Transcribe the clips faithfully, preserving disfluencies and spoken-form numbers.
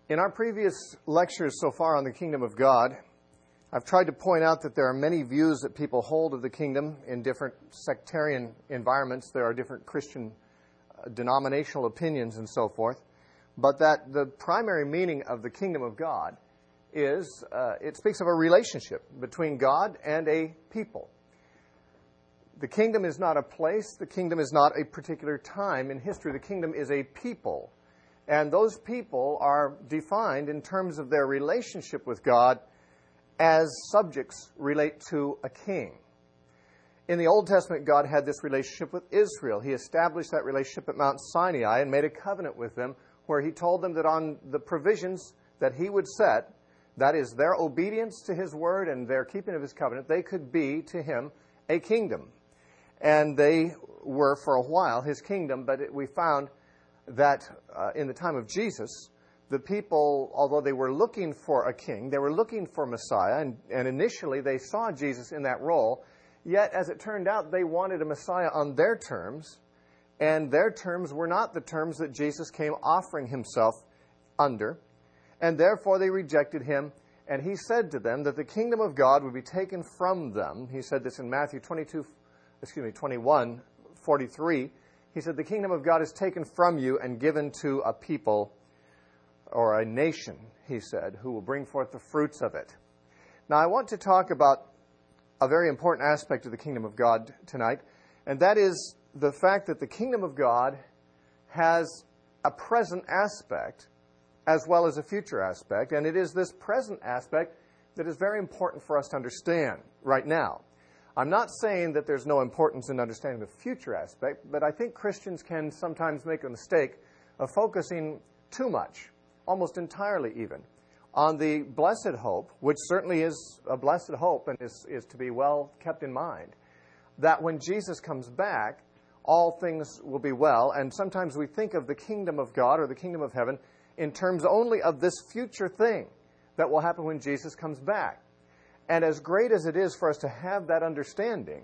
In our previous lectures so far on the kingdom of God, I've tried to point out that there are many views that people hold of the kingdom in different sectarian environments. There are different Christian uh, denominational opinions and so forth. But that the primary meaning of the kingdom of God is, uh, it speaks of a relationship between God and a people. The kingdom is not a place. The kingdom is not a particular time in history. The kingdom is a people. And those people are defined in terms of their relationship with God as subjects relate to a king. In the Old Testament, God had this relationship with Israel. He established that relationship at Mount Sinai and made a covenant with them where he told them that on the provisions that he would set, that is, their obedience to his word and their keeping of his covenant, they could be to him a kingdom. And they were for a while his kingdom, but it, we found that uh, in the time of Jesus, the people, although they were looking for a king, they were looking for Messiah, and, and initially they saw Jesus in that role, yet as it turned out, they wanted a Messiah on their terms, and their terms were not the terms that Jesus came offering himself under, and therefore they rejected him, and he said to them that the kingdom of God would be taken from them. He said this in Matthew twenty-two, excuse me, twenty-one forty-three. He said, the kingdom of God is taken from you and given to a people or a nation, he said, who will bring forth the fruits of it. Now, I want to talk about a very important aspect of the kingdom of God tonight, and that is the fact that the kingdom of God has a present aspect as well as a future aspect, and it is this present aspect that is very important for us to understand right now. I'm not saying that there's no importance in understanding the future aspect, but I think Christians can sometimes make a mistake of focusing too much, almost entirely even, on the blessed hope, which certainly is a blessed hope and is, is to be well kept in mind, that when Jesus comes back, all things will be well. And sometimes we think of the kingdom of God or the kingdom of heaven in terms only of this future thing that will happen when Jesus comes back. And as great as it is for us to have that understanding,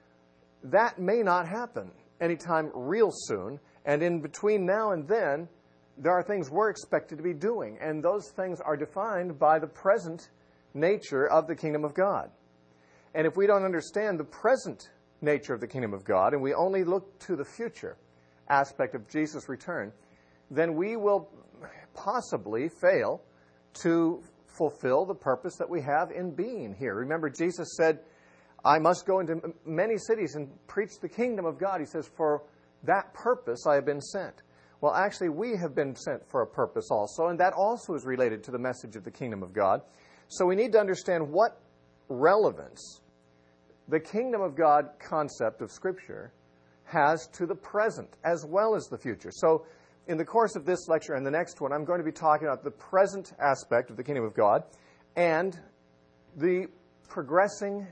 that may not happen anytime real soon. And in between now and then, there are things we're expected to be doing. And those things are defined by the present nature of the kingdom of God. And if we don't understand the present nature of the kingdom of God, and we only look to the future aspect of Jesus' return, then we will possibly fail to fulfill the purpose that we have in being here. Remember, Jesus said, I must go into many cities and preach the kingdom of God. He says, for that purpose I have been sent. Well, actually, we have been sent for a purpose also, and that also is related to the message of the kingdom of God. So we need to understand what relevance the kingdom of God concept of Scripture has to the present as well as the future. So in the course of this lecture and the next one, I'm going to be talking about the present aspect of the kingdom of God and the progressing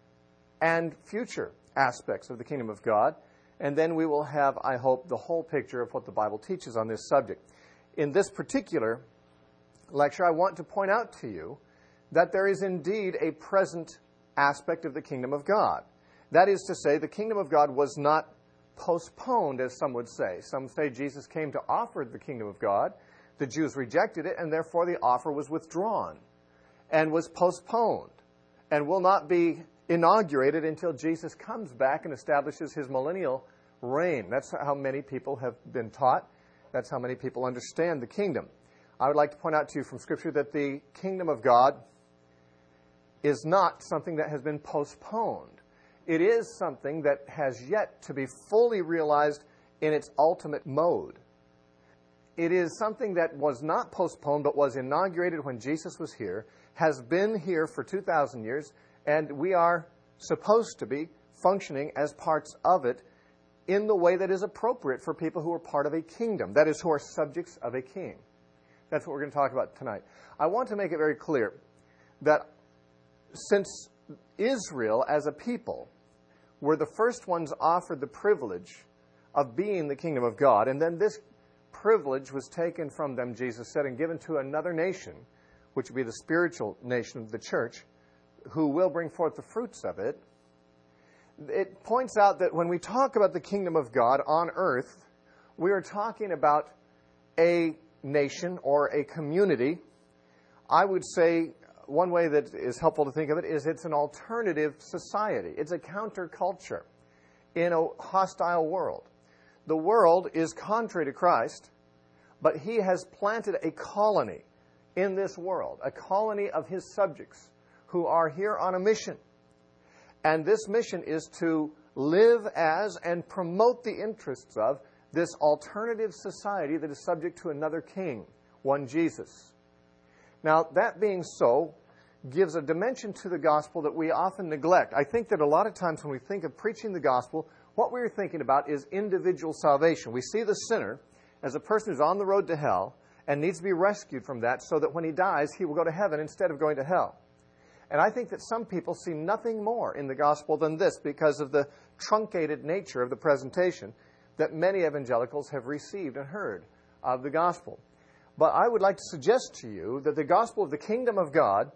and future aspects of the kingdom of God. And then we will have, I hope, the whole picture of what the Bible teaches on this subject. In this particular lecture, I want to point out to you that there is indeed a present aspect of the kingdom of God. That is to say, the kingdom of God was not postponed, as some would say. Some say Jesus came to offer the kingdom of God. The Jews rejected it, and therefore the offer was withdrawn and was postponed and will not be inaugurated until Jesus comes back and establishes his millennial reign. That's how many people have been taught. That's how many people understand the kingdom. I would like to point out to you from Scripture that the kingdom of God is not something that has been postponed. It is something that has yet to be fully realized in its ultimate mode. It is something that was not postponed but was inaugurated when Jesus was here, has been here for two thousand years, and we are supposed to be functioning as parts of it in the way that is appropriate for people who are part of a kingdom, that is, who are subjects of a king. That's what we're going to talk about tonight. I want to make it very clear that since Israel as a people were the first ones offered the privilege of being the kingdom of God, and then this privilege was taken from them, Jesus said, and given to another nation, which would be the spiritual nation of the church, who will bring forth the fruits of it. It points out that when we talk about the kingdom of God on earth, we are talking about a nation or a community, I would say one way that is helpful to think of it is it's an alternative society. It's a counterculture in a hostile world. The world is contrary to Christ, but he has planted a colony in this world, a colony of his subjects who are here on a mission. And this mission is to live as and promote the interests of this alternative society that is subject to another king, one Jesus. Now, that being so, gives a dimension to the gospel that we often neglect. I think that a lot of times when we think of preaching the gospel, what we're thinking about is individual salvation. We see the sinner as a person who's on the road to hell and needs to be rescued from that so that when he dies, he will go to heaven instead of going to hell. And I think that some people see nothing more in the gospel than this because of the truncated nature of the presentation that many evangelicals have received and heard of the gospel. But I would like to suggest to you that the gospel of the kingdom of God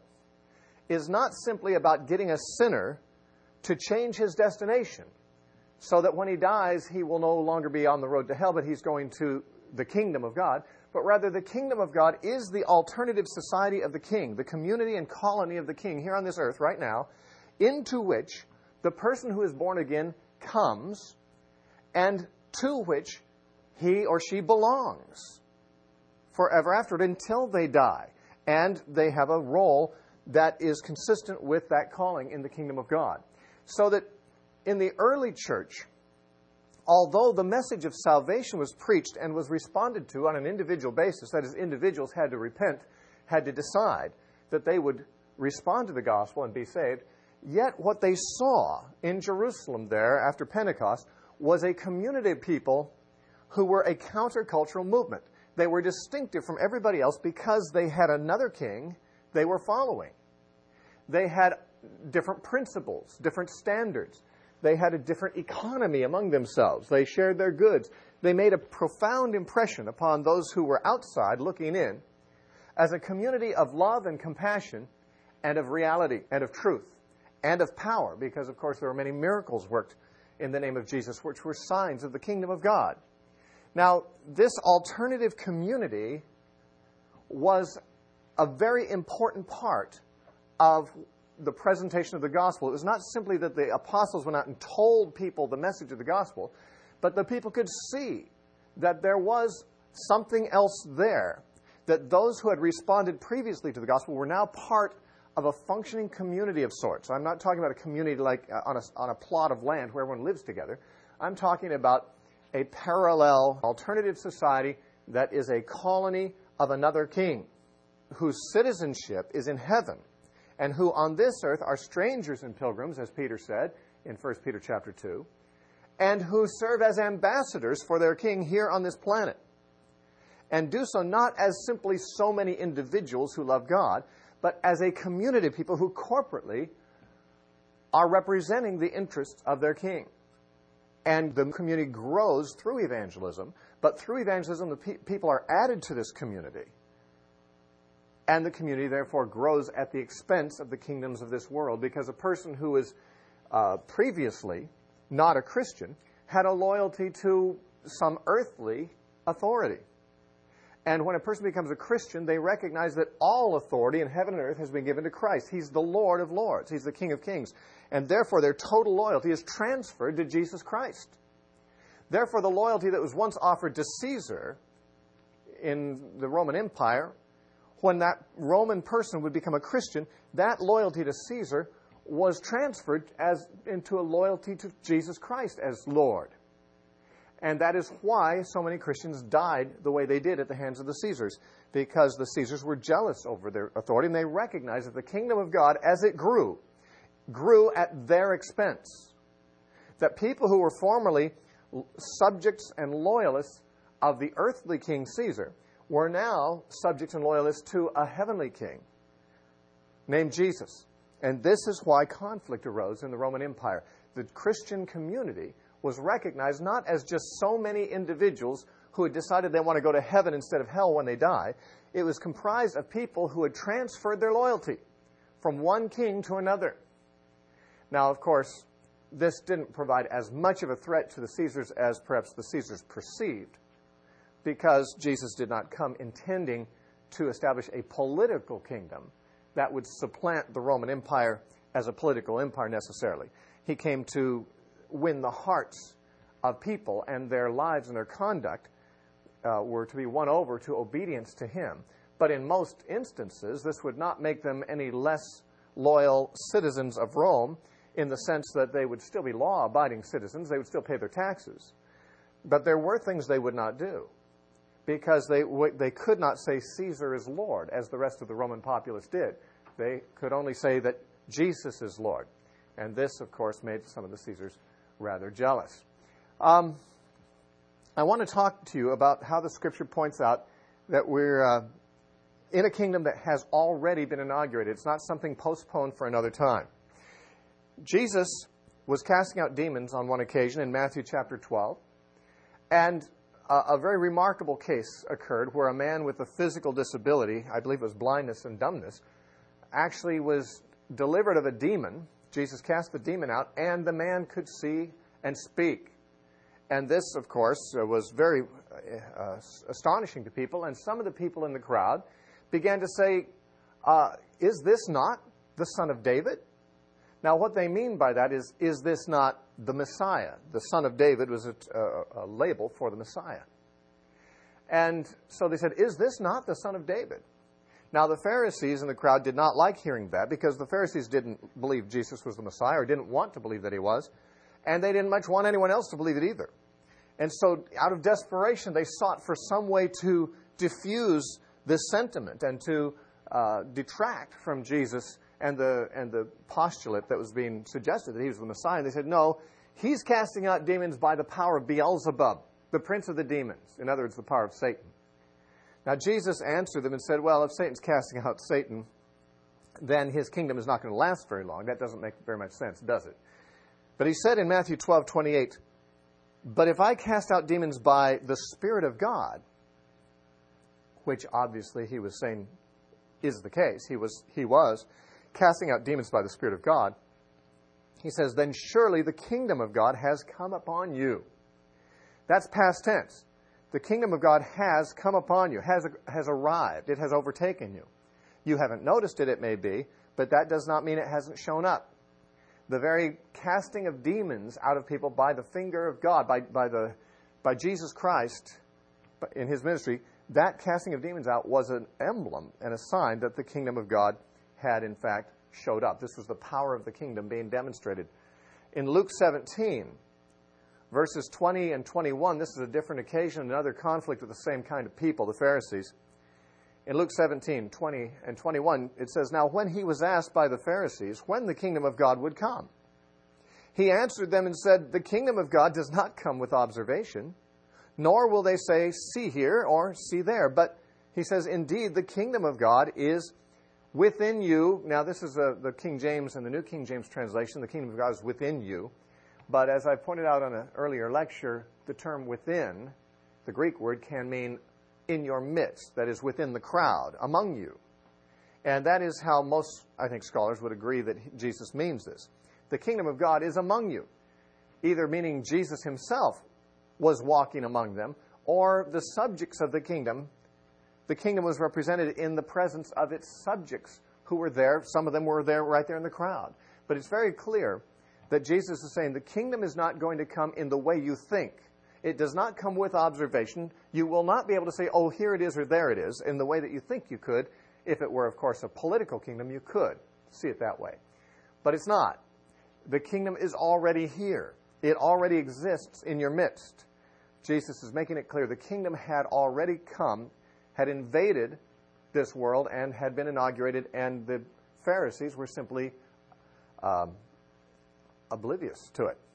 is not simply about getting a sinner to change his destination so that when he dies, he will no longer be on the road to hell, but he's going to the kingdom of God. But rather, the kingdom of God is the alternative society of the king, the community and colony of the king here on this earth right now, into which the person who is born again comes and to which he or she belongs forever after it until they die. And they have a role that is consistent with that calling in the kingdom of God. So that in the early church, although the message of salvation was preached and was responded to on an individual basis, that is, individuals had to repent, had to decide that they would respond to the gospel and be saved, yet what they saw in Jerusalem there after Pentecost was a community of people who were a countercultural movement. They were distinctive from everybody else because they had another king they were following. They had different principles, different standards. They had a different economy among themselves. They shared their goods. They made a profound impression upon those who were outside looking in as a community of love and compassion and of reality and of truth and of power, because, of course, there were many miracles worked in the name of Jesus, which were signs of the kingdom of God. Now, this alternative community was a very important part of the presentation of the gospel. It was not simply that the apostles went out and told people the message of the gospel, but the people could see that there was something else there, that those who had responded previously to the gospel were now part of a functioning community of sorts. I'm not talking about a community like uh, on, a, on a plot of land where everyone lives together. I'm talking about a parallel alternative society that is a colony of another king whose citizenship is in heaven, and who on this earth are strangers and pilgrims, as Peter said in First Peter chapter two, and who serve as ambassadors for their king here on this planet, and do so not as simply so many individuals who love God, but as a community of people who corporately are representing the interests of their king. And the community grows through evangelism, but through evangelism the pe- people are added to this community. And the community, therefore, grows at the expense of the kingdoms of this world, because a person who is uh, previously not a Christian had a loyalty to some earthly authority. And when a person becomes a Christian, they recognize that all authority in heaven and earth has been given to Christ. He's the Lord of lords. He's the King of kings. And therefore, their total loyalty is transferred to Jesus Christ. Therefore, the loyalty that was once offered to Caesar in the Roman Empire, when that Roman person would become a Christian, that loyalty to Caesar was transferred as into a loyalty to Jesus Christ as Lord. And that is why so many Christians died the way they did at the hands of the Caesars, because the Caesars were jealous over their authority, and they recognized that the kingdom of God, as it grew, grew at their expense. That people who were formerly subjects and loyalists of the earthly king Caesar were now subjects and loyalists to a heavenly king named Jesus. And this is why conflict arose in the Roman Empire. The Christian community was recognized not as just so many individuals who had decided they want to go to heaven instead of hell when they die. It was comprised of people who had transferred their loyalty from one king to another. Now, of course, this didn't provide as much of a threat to the Caesars as perhaps the Caesars perceived. because Jesus did not come intending to establish a political kingdom that would supplant the Roman Empire as a political empire necessarily. He came to win the hearts of people, and their lives and their conduct uh, were to be won over to obedience to him. But in most instances, this would not make them any less loyal citizens of Rome, in the sense that they would still be law-abiding citizens. They would still pay their taxes. But there were things they would not do, because they w- they could not say Caesar is Lord, as the rest of the Roman populace did. They could only say that Jesus is Lord. And this, of course, made some of the Caesars rather jealous. Um, I want to talk to you about how the Scripture points out that we're uh, in a kingdom that has already been inaugurated. It's not something postponed for another time. Jesus was casting out demons on one occasion in Matthew chapter twelve, and a, a very remarkable case occurred where a man with a physical disability, I believe it was blindness and dumbness, actually was delivered of a demon. Jesus cast the demon out, and the man could see and speak. And this, of course, uh, was very uh, astonishing to people, and some of the people in the crowd began to say, uh, is this not the Son of David? Now, what they mean by that is, is this not the Messiah? The Son of David was a, a, a label for the Messiah. And so they said, is this not the Son of David? Now, the Pharisees in the crowd did not like hearing that, because the Pharisees didn't believe Jesus was the Messiah, or didn't want to believe that he was, and they didn't much want anyone else to believe it either. And so, out of desperation, they sought for some way to diffuse this sentiment and to uh, detract from Jesus and the and the postulate that was being suggested that he was the Messiah. And they said, no, he's casting out demons by the power of Beelzebub, the prince of the demons. In other words, the power of Satan. Now, Jesus answered them and said, well, if Satan's casting out Satan, then his kingdom is not going to last very long. That doesn't make very much sense, does it? But he said in Matthew twelve twenty-eight, but if I cast out demons by the Spirit of God, which obviously he was saying is the case, he was he was casting out demons by the Spirit of God, he says, then surely the kingdom of God has come upon you. That's past tense. The kingdom of God has come upon you, has, has arrived, it has overtaken you. You haven't noticed it, it may be, but that does not mean it hasn't shown up. The very casting of demons out of people by the finger of God, by, by, the, by Jesus Christ in his ministry, that casting of demons out was an emblem and a sign that the kingdom of God had, in fact, showed up. This was the power of the kingdom being demonstrated. In Luke seventeen, verses twenty and twenty-one, this is a different occasion, another conflict with the same kind of people, the Pharisees. In Luke seventeen, twenty and twenty-one, it says, now when he was asked by the Pharisees when the kingdom of God would come, he answered them and said, the kingdom of God does not come with observation, nor will they say, see here or see there. But he says, indeed, the kingdom of God is within you. Now, this is a, the King James and the New King James translation. The kingdom of God is within you. But as I pointed out on an earlier lecture, the term within, the Greek word, can mean in your midst, that is, within the crowd, among you. And that is how most, I think, scholars would agree that Jesus means this. The kingdom of God is among you, either meaning Jesus himself was walking among them, or the subjects of the kingdom. The kingdom was represented in the presence of its subjects who were there. Some of them were there right there in the crowd. But it's very clear that Jesus is saying the kingdom is not going to come in the way you think. It does not come with observation. You will not be able to say, oh, here it is or there it is, in the way that you think you could. If it were, of course, a political kingdom, you could see it that way. But it's not. The kingdom is already here. It already exists in your midst. Jesus is making it clear the kingdom had already come, had invaded this world, and had been inaugurated, and the Pharisees were simply um, oblivious to it.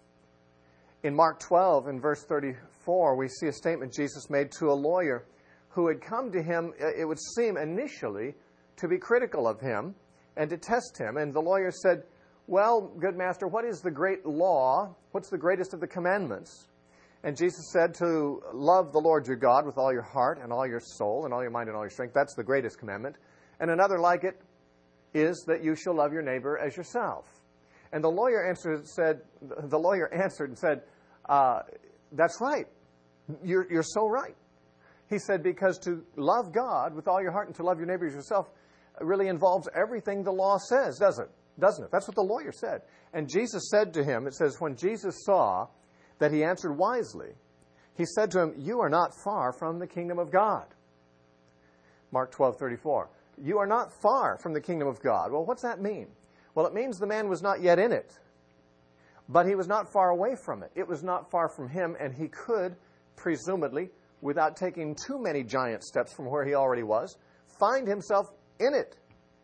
In Mark twelve, in verse thirty-four, we see a statement Jesus made to a lawyer who had come to him, it would seem initially, to be critical of him and to test him. And the lawyer said, well, good master, what is the great law? What's the greatest of the commandments? And Jesus said to love the Lord your God with all your heart and all your soul and all your mind and all your strength. That's the greatest commandment. And another like it is that you shall love your neighbor as yourself. And the lawyer answered, said, the lawyer answered and said, uh, that's right. You're, you're so right. He said, because to love God with all your heart and to love your neighbor as yourself really involves everything the law says, does it? Doesn't it? That's what the lawyer said. And Jesus said to him, it says, when Jesus saw that he answered wisely, he said to him, you are not far from the kingdom of God. Mark twelve thirty-four. You are not far from the kingdom of God. Well, what's that mean? Well, it means the man was not yet in it, but he was not far away from it. It was not far from him, and he could, presumably, without taking too many giant steps from where he already was, find himself in it.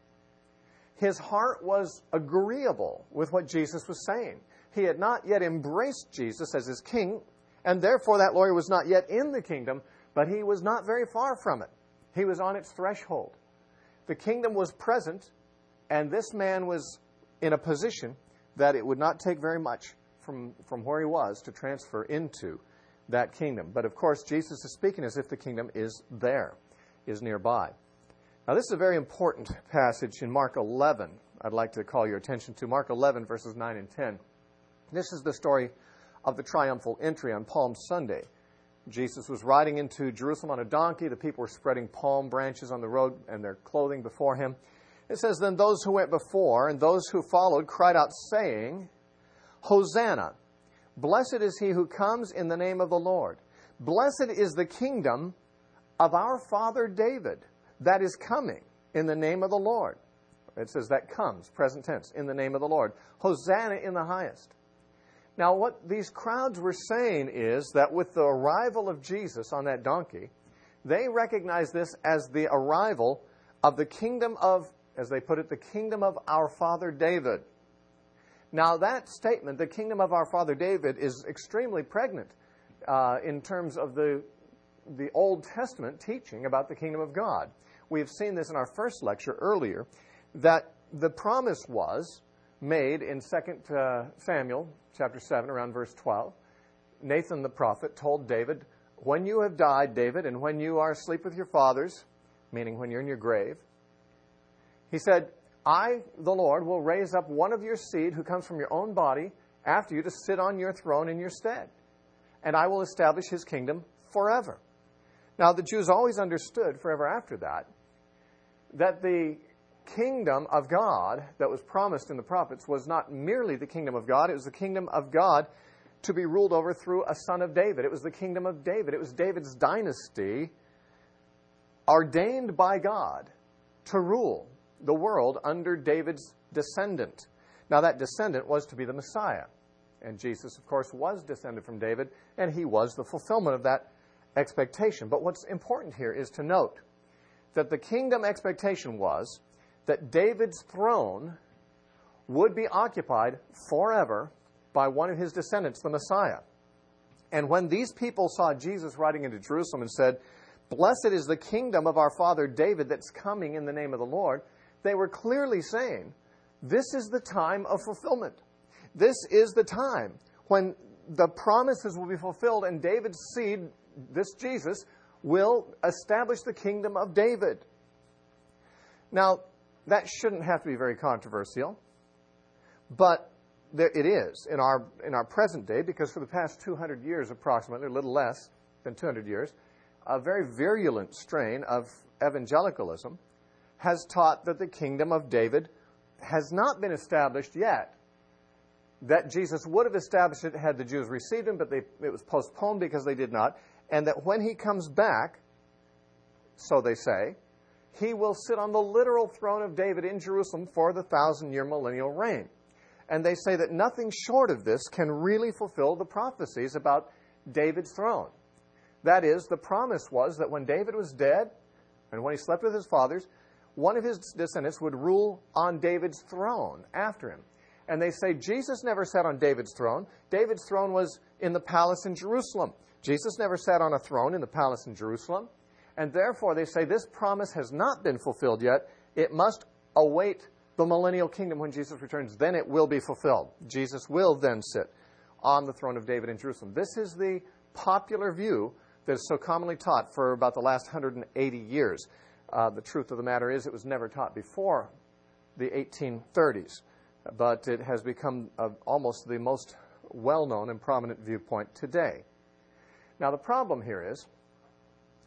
His heart was agreeable with what Jesus was saying. He had not yet embraced Jesus as his king, and therefore that lawyer was not yet in the kingdom, but he was not very far from it. He was on its threshold. The kingdom was present, and this man was in a position that it would not take very much from, from where he was to transfer into that kingdom. But of course, Jesus is speaking as if the kingdom is there, is nearby. Now, this is a very important passage in Mark eleven. I'd like to call your attention to Mark eleven, verses nine and ten. This is the story of the triumphal entry on Palm Sunday. Jesus was riding into Jerusalem on a donkey. The people were spreading palm branches on the road and their clothing before him. It says, then those who went before and those who followed cried out, saying, Hosanna! Blessed is he who comes in the name of the Lord. Blessed is the kingdom of our father David that is coming in the name of the Lord. It says that comes, present tense, in the name of the Lord. Hosanna in the highest. Now, what these crowds were saying is that with the arrival of Jesus on that donkey, they recognized this as the arrival of the kingdom of, as they put it, the kingdom of our father David. Now, that statement, the kingdom of our father David, is extremely pregnant uh, in terms of the, the Old Testament teaching about the kingdom of God. We have seen this in our first lecture earlier, that the promise was made in Second Samuel chapter seven, around verse twelve. Nathan the prophet told David, when you have died, David, and when you are asleep with your fathers, meaning when you're in your grave, he said, I, the Lord, will raise up one of your seed who comes from your own body after you to sit on your throne in your stead, and I will establish his kingdom forever. Now, the Jews always understood forever after that, that the kingdom of God that was promised in the prophets was not merely the kingdom of God, it was the kingdom of God to be ruled over through a son of David. It was the kingdom of David. It was David's dynasty ordained by God to rule the world under David's descendant. Now, that descendant was to be the Messiah. And Jesus, of course, was descended from David, and he was the fulfillment of that expectation. But what's important here is to note that the kingdom expectation was that David's throne would be occupied forever by one of his descendants, the Messiah. And when these people saw Jesus riding into Jerusalem and said, blessed is the kingdom of our father David that's coming in the name of the Lord, they were clearly saying, this is the time of fulfillment. This is the time when the promises will be fulfilled and David's seed, this Jesus, will establish the kingdom of David. Now, that shouldn't have to be very controversial, but there it is in our in our present day, because for the past two hundred years approximately, a little less than two hundred years, a very virulent strain of evangelicalism has taught that the kingdom of David has not been established yet, that Jesus would have established it had the Jews received him, but they, it was postponed because they did not, and that when he comes back, so they say, he will sit on the literal throne of David in Jerusalem for the thousand-year millennial reign. And they say that nothing short of this can really fulfill the prophecies about David's throne. That is, the promise was that when David was dead, and when he slept with his fathers, one of his descendants would rule on David's throne after him. And they say Jesus never sat on David's throne. David's throne was in the palace in Jerusalem. Jesus never sat on a throne in the palace in Jerusalem. And therefore, they say this promise has not been fulfilled yet. It must await the millennial kingdom when Jesus returns. Then it will be fulfilled. Jesus will then sit on the throne of David in Jerusalem. This is the popular view that is so commonly taught for about the last one hundred eighty years. Uh, the truth of the matter is it was never taught before the eighteen thirties, but it has become uh, almost the most well-known and prominent viewpoint today. Now, the problem here is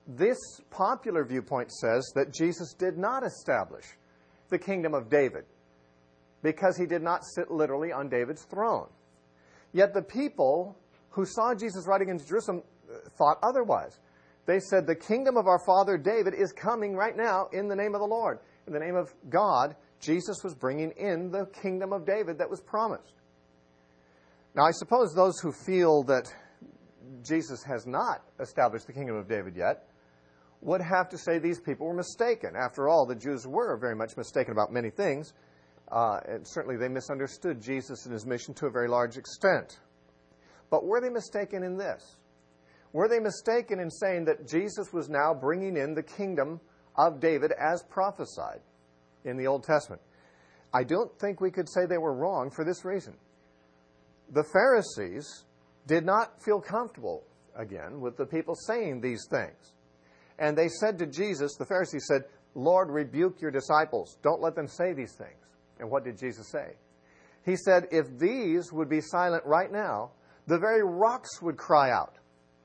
this popular viewpoint says that Jesus did not establish the kingdom of David because he did not sit literally on David's throne. Yet the people who saw Jesus riding into Jerusalem thought otherwise. They said, the kingdom of our father David is coming right now in the name of the Lord. In the name of God, Jesus was bringing in the kingdom of David that was promised. Now, I suppose those who feel that Jesus has not established the kingdom of David yet would have to say these people were mistaken. After all, the Jews were very much mistaken about many things. Uh, and certainly they misunderstood Jesus and his mission to a very large extent. But were they mistaken in this? Were they mistaken in saying that Jesus was now bringing in the kingdom of David as prophesied in the Old Testament? I don't think we could say they were wrong for this reason. The Pharisees did not feel comfortable, again, with the people saying these things. And they said to Jesus, the Pharisees said, Lord, rebuke your disciples. Don't let them say these things. And what did Jesus say? He said, if these would be silent right now, the very rocks would cry out.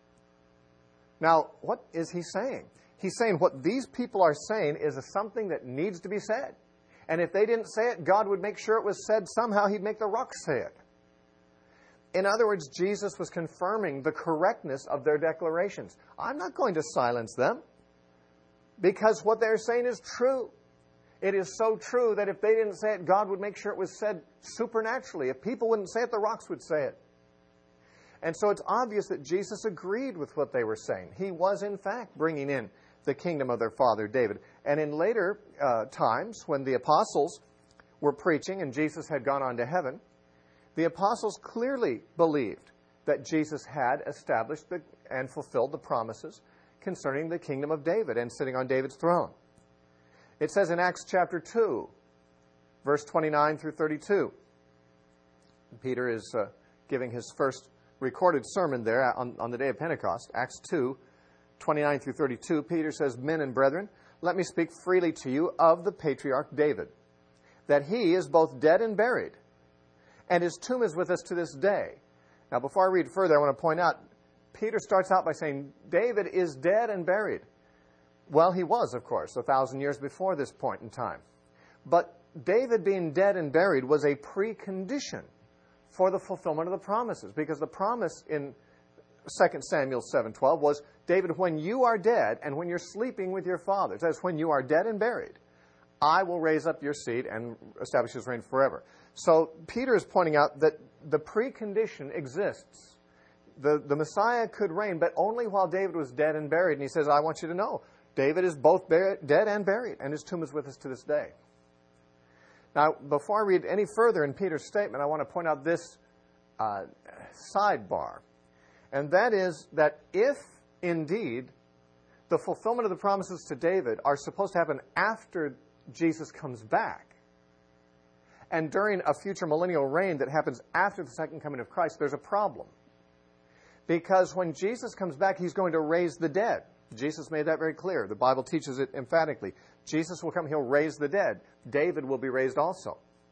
Now, what is he saying? He's saying what these people are saying is something that needs to be said. And if they didn't say it, God would make sure it was said somehow. He'd make the rocks say it. In other words, Jesus was confirming the correctness of their declarations. I'm not going to silence them because what they're saying is true. It is so true that if they didn't say it, God would make sure it was said supernaturally. If people wouldn't say it, the rocks would say it. And so it's obvious that Jesus agreed with what they were saying. He was, in fact, bringing in the kingdom of their father David. And in later uh, times, when the apostles were preaching and Jesus had gone on to heaven, the apostles clearly believed that Jesus had established the, and fulfilled the promises concerning the kingdom of David and sitting on David's throne. It says in Acts chapter two, verse twenty-nine through thirty-two, Peter is uh, giving his first recorded sermon there on, on the day of Pentecost. Acts two, twenty-nine through thirty-two, Peter says, Men and brethren, let me speak freely to you of the patriarch David, that he is both dead and buried, and his tomb is with us to this day. Now, before I read further, I want to point out, Peter starts out by saying, David is dead and buried. Well, he was, of course, a thousand years before this point in time. But David being dead and buried was a precondition for the fulfillment of the promises, because the promise in Second Samuel seven twelve was, David, when you are dead and when you're sleeping with your fathers, that is, when you are dead and buried, I will raise up your seed and establish his reign forever. So Peter is pointing out that the precondition exists. The, the Messiah could reign, but only while David was dead and buried. And he says, I want you to know, David is both buried, dead and buried, and his tomb is with us to this day. Now, before I read any further in Peter's statement, I want to point out this uh, sidebar. And that is that if, indeed, the fulfillment of the promises to David are supposed to happen after Jesus comes back, and during a future millennial reign that happens after the second coming of Christ, there's a problem. Because when Jesus comes back, he's going to raise the dead. Jesus made that very clear. The Bible teaches it emphatically. Jesus will come, he'll raise the dead. David will be raised also.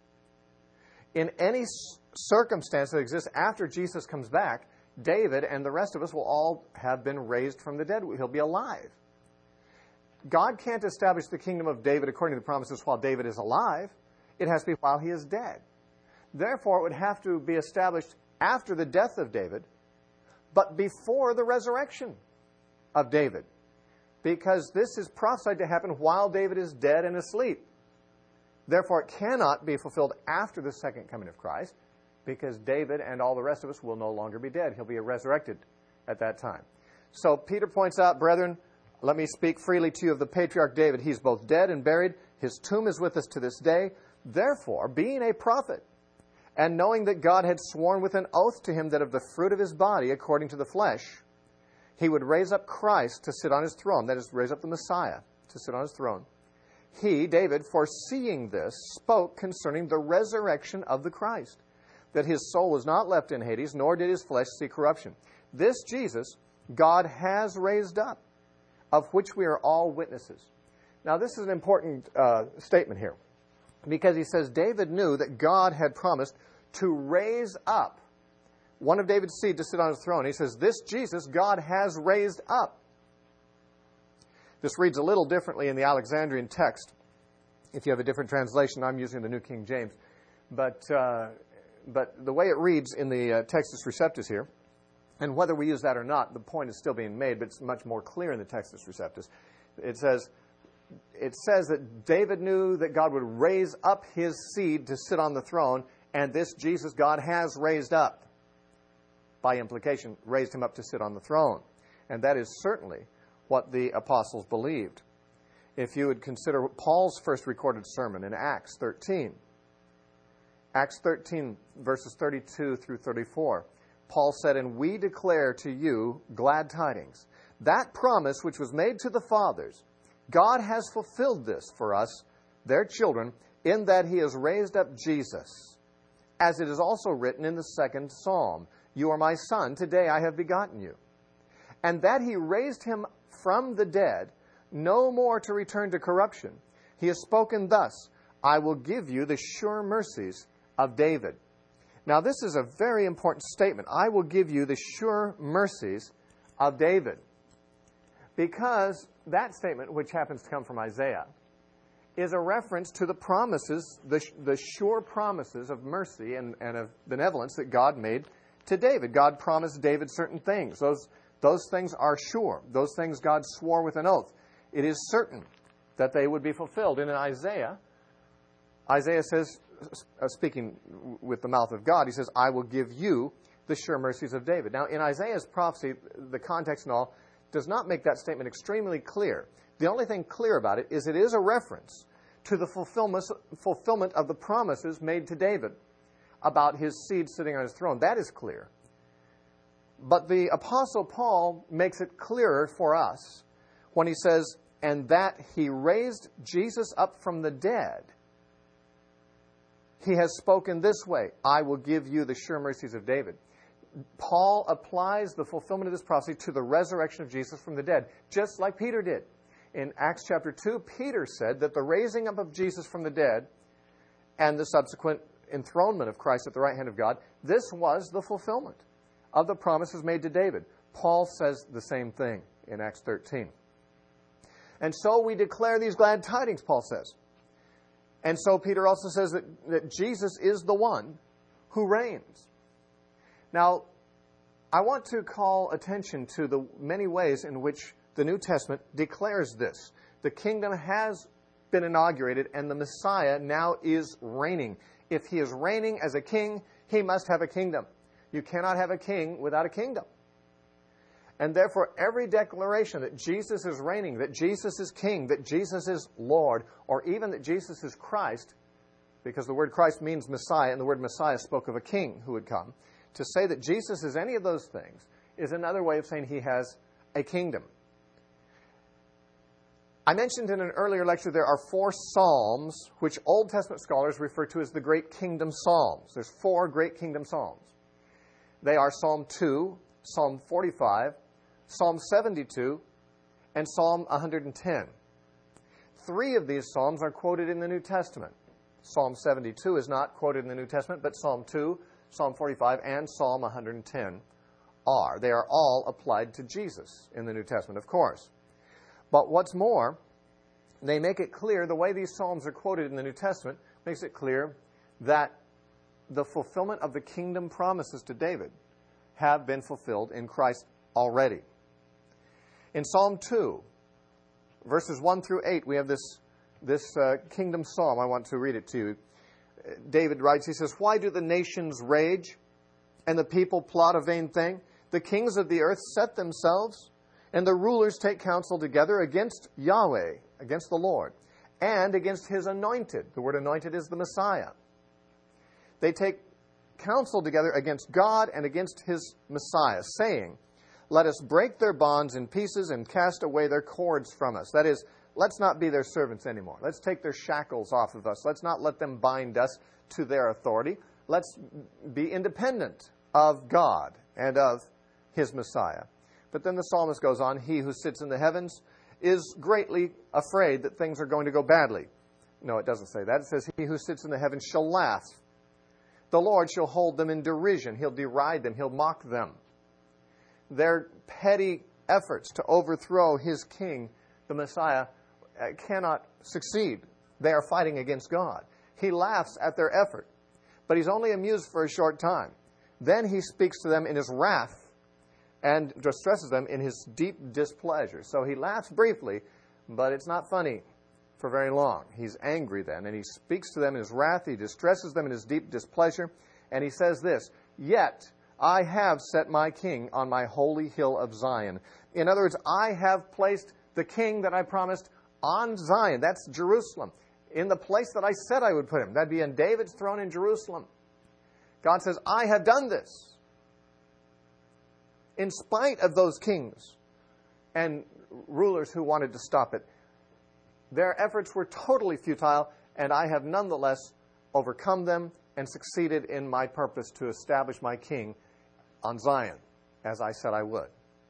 In any circumstance that exists after Jesus comes back, David and the rest of us will all have been raised from the dead. He'll be alive. God can't establish the kingdom of David according to the promises while David is alive. It has to be while he is dead. Therefore, it would have to be established after the death of David, but before the resurrection of David, because this is prophesied to happen while David is dead and asleep. Therefore, it cannot be fulfilled after the second coming of Christ, because David and all the rest of us will no longer be dead. He'll be resurrected at that time. So Peter points out, brethren, let me speak freely to you of the patriarch David. He's both dead and buried. His tomb is with us to this day. Therefore, being a prophet, and knowing that God had sworn with an oath to him that of the fruit of his body, according to the flesh, he would raise up Christ to sit on his throne, that is, raise up the Messiah to sit on his throne. He, David, foreseeing this, spoke concerning the resurrection of the Christ, that his soul was not left in Hades, nor did his flesh see corruption. This Jesus God has raised up, of which we are all witnesses. Now, this is an important uh, statement here, because he says David knew that God had promised to raise up one of David's seed to sit on his throne. He says, this Jesus God has raised up. This reads a little differently in the Alexandrian text. If you have a different translation, I'm using the New King James. But uh, but the way it reads in the uh, Textus Receptus here, and whether we use that or not, the point is still being made, but it's much more clear in the Textus Receptus. It says, it says that David knew that God would raise up his seed to sit on the throne, and this Jesus God has raised up. By implication, raised him up to sit on the throne. And that is certainly what the apostles believed. If you would consider Paul's first recorded sermon in Acts thirteen, Acts thirteen, verses thirty-two through thirty-four, Paul said, "And we declare to you glad tidings. That promise which was made to the fathers, God has fulfilled this for us, their children, in that he has raised up Jesus. As it is also written in the second psalm, you are my son, today I have begotten you. And that he raised him from the dead, no more to return to corruption. He has spoken thus, I will give you the sure mercies of David." Now this is a very important statement. I will give you the sure mercies of David. Because that statement, which happens to come from Isaiah, is a reference to the promises, the, the sure promises of mercy and, and of benevolence that God made to David. God promised David certain things. Those, those things are sure. Those things God swore with an oath. It is certain that they would be fulfilled. And in Isaiah, Isaiah says, uh, speaking with the mouth of God, he says, I will give you the sure mercies of David. Now, in Isaiah's prophecy, the context and all does not make that statement extremely clear. The only thing clear about it is it is a reference to the fulfillment, fulfillment of the promises made to David about his seed sitting on his throne. That is clear. But the Apostle Paul makes it clearer for us when he says, and that he raised Jesus up from the dead. He has spoken this way, I will give you the sure mercies of David. Paul applies the fulfillment of this prophecy to the resurrection of Jesus from the dead, just like Peter did. In Acts chapter two, Peter said that the raising up of Jesus from the dead and the subsequent enthronement of Christ at the right hand of God, this was the fulfillment of the promises made to David. Paul says the same thing in Acts thirteen. And so we declare these glad tidings, Paul says. And so Peter also says that, that Jesus is the one who reigns. Now, I want to call attention to the many ways in which the New Testament declares this. The kingdom has been inaugurated and the Messiah now is reigning. If he is reigning as a king, he must have a kingdom. You cannot have a king without a kingdom. And therefore, every declaration that Jesus is reigning, that Jesus is king, that Jesus is Lord, or even that Jesus is Christ, because the word Christ means Messiah, and the word Messiah spoke of a king who would come, to say that Jesus is any of those things is another way of saying he has a kingdom. I mentioned in an earlier lecture there are four psalms which Old Testament scholars refer to as the Great Kingdom Psalms. There's four Great Kingdom Psalms. They are Psalm two, Psalm forty-five, Psalm seventy-two, and Psalm one hundred ten. Three of these psalms are quoted in the New Testament. Psalm seventy-two is not quoted in the New Testament, but Psalm two, Psalm forty-five, and Psalm one hundred ten are. They are all applied to Jesus in the New Testament, of course. But what's more, they make it clear, the way these psalms are quoted in the New Testament makes it clear that the fulfillment of the kingdom promises to David have been fulfilled in Christ already. In Psalm two, verses one through eight, we have this, this uh, kingdom psalm. I want to read it to you. David writes, he says, "Why do the nations rage and the people plot a vain thing? The kings of the earth set themselves, and the rulers take counsel together against Yahweh," against the Lord, "and against his anointed." The word anointed is the Messiah. They take counsel together against God and against his Messiah, saying, "Let us break their bonds in pieces and cast away their cords from us." That is, let's not be their servants anymore. Let's take their shackles off of us. Let's not let them bind us to their authority. Let's be independent of God and of his Messiah. But then the psalmist goes on, "He who sits in the heavens is greatly afraid that things are going to go badly." No, it doesn't say that. It says, "He who sits in the heavens shall laugh. The Lord shall hold them in derision." He'll deride them. He'll mock them. Their petty efforts to overthrow his king the Messiah uh, cannot succeed. They are fighting against God. He laughs at their effort, but he's only amused for a short time. Then he speaks to them in his wrath and distresses them in his deep displeasure. So he laughs briefly, but it's not funny for very long. He's angry then, and he speaks to them in his wrath. He distresses them in his deep displeasure, and he says this, "Yet I have set my king on my holy hill of Zion." In other words, I have placed the king that I promised on Zion. That's Jerusalem. In the place that I said I would put him. That'd be in David's throne in Jerusalem. God says, I have done this. In spite of those kings and rulers who wanted to stop it, their efforts were totally futile, and I have nonetheless overcome them and succeeded in my purpose to establish my king on Zion, as I said I would.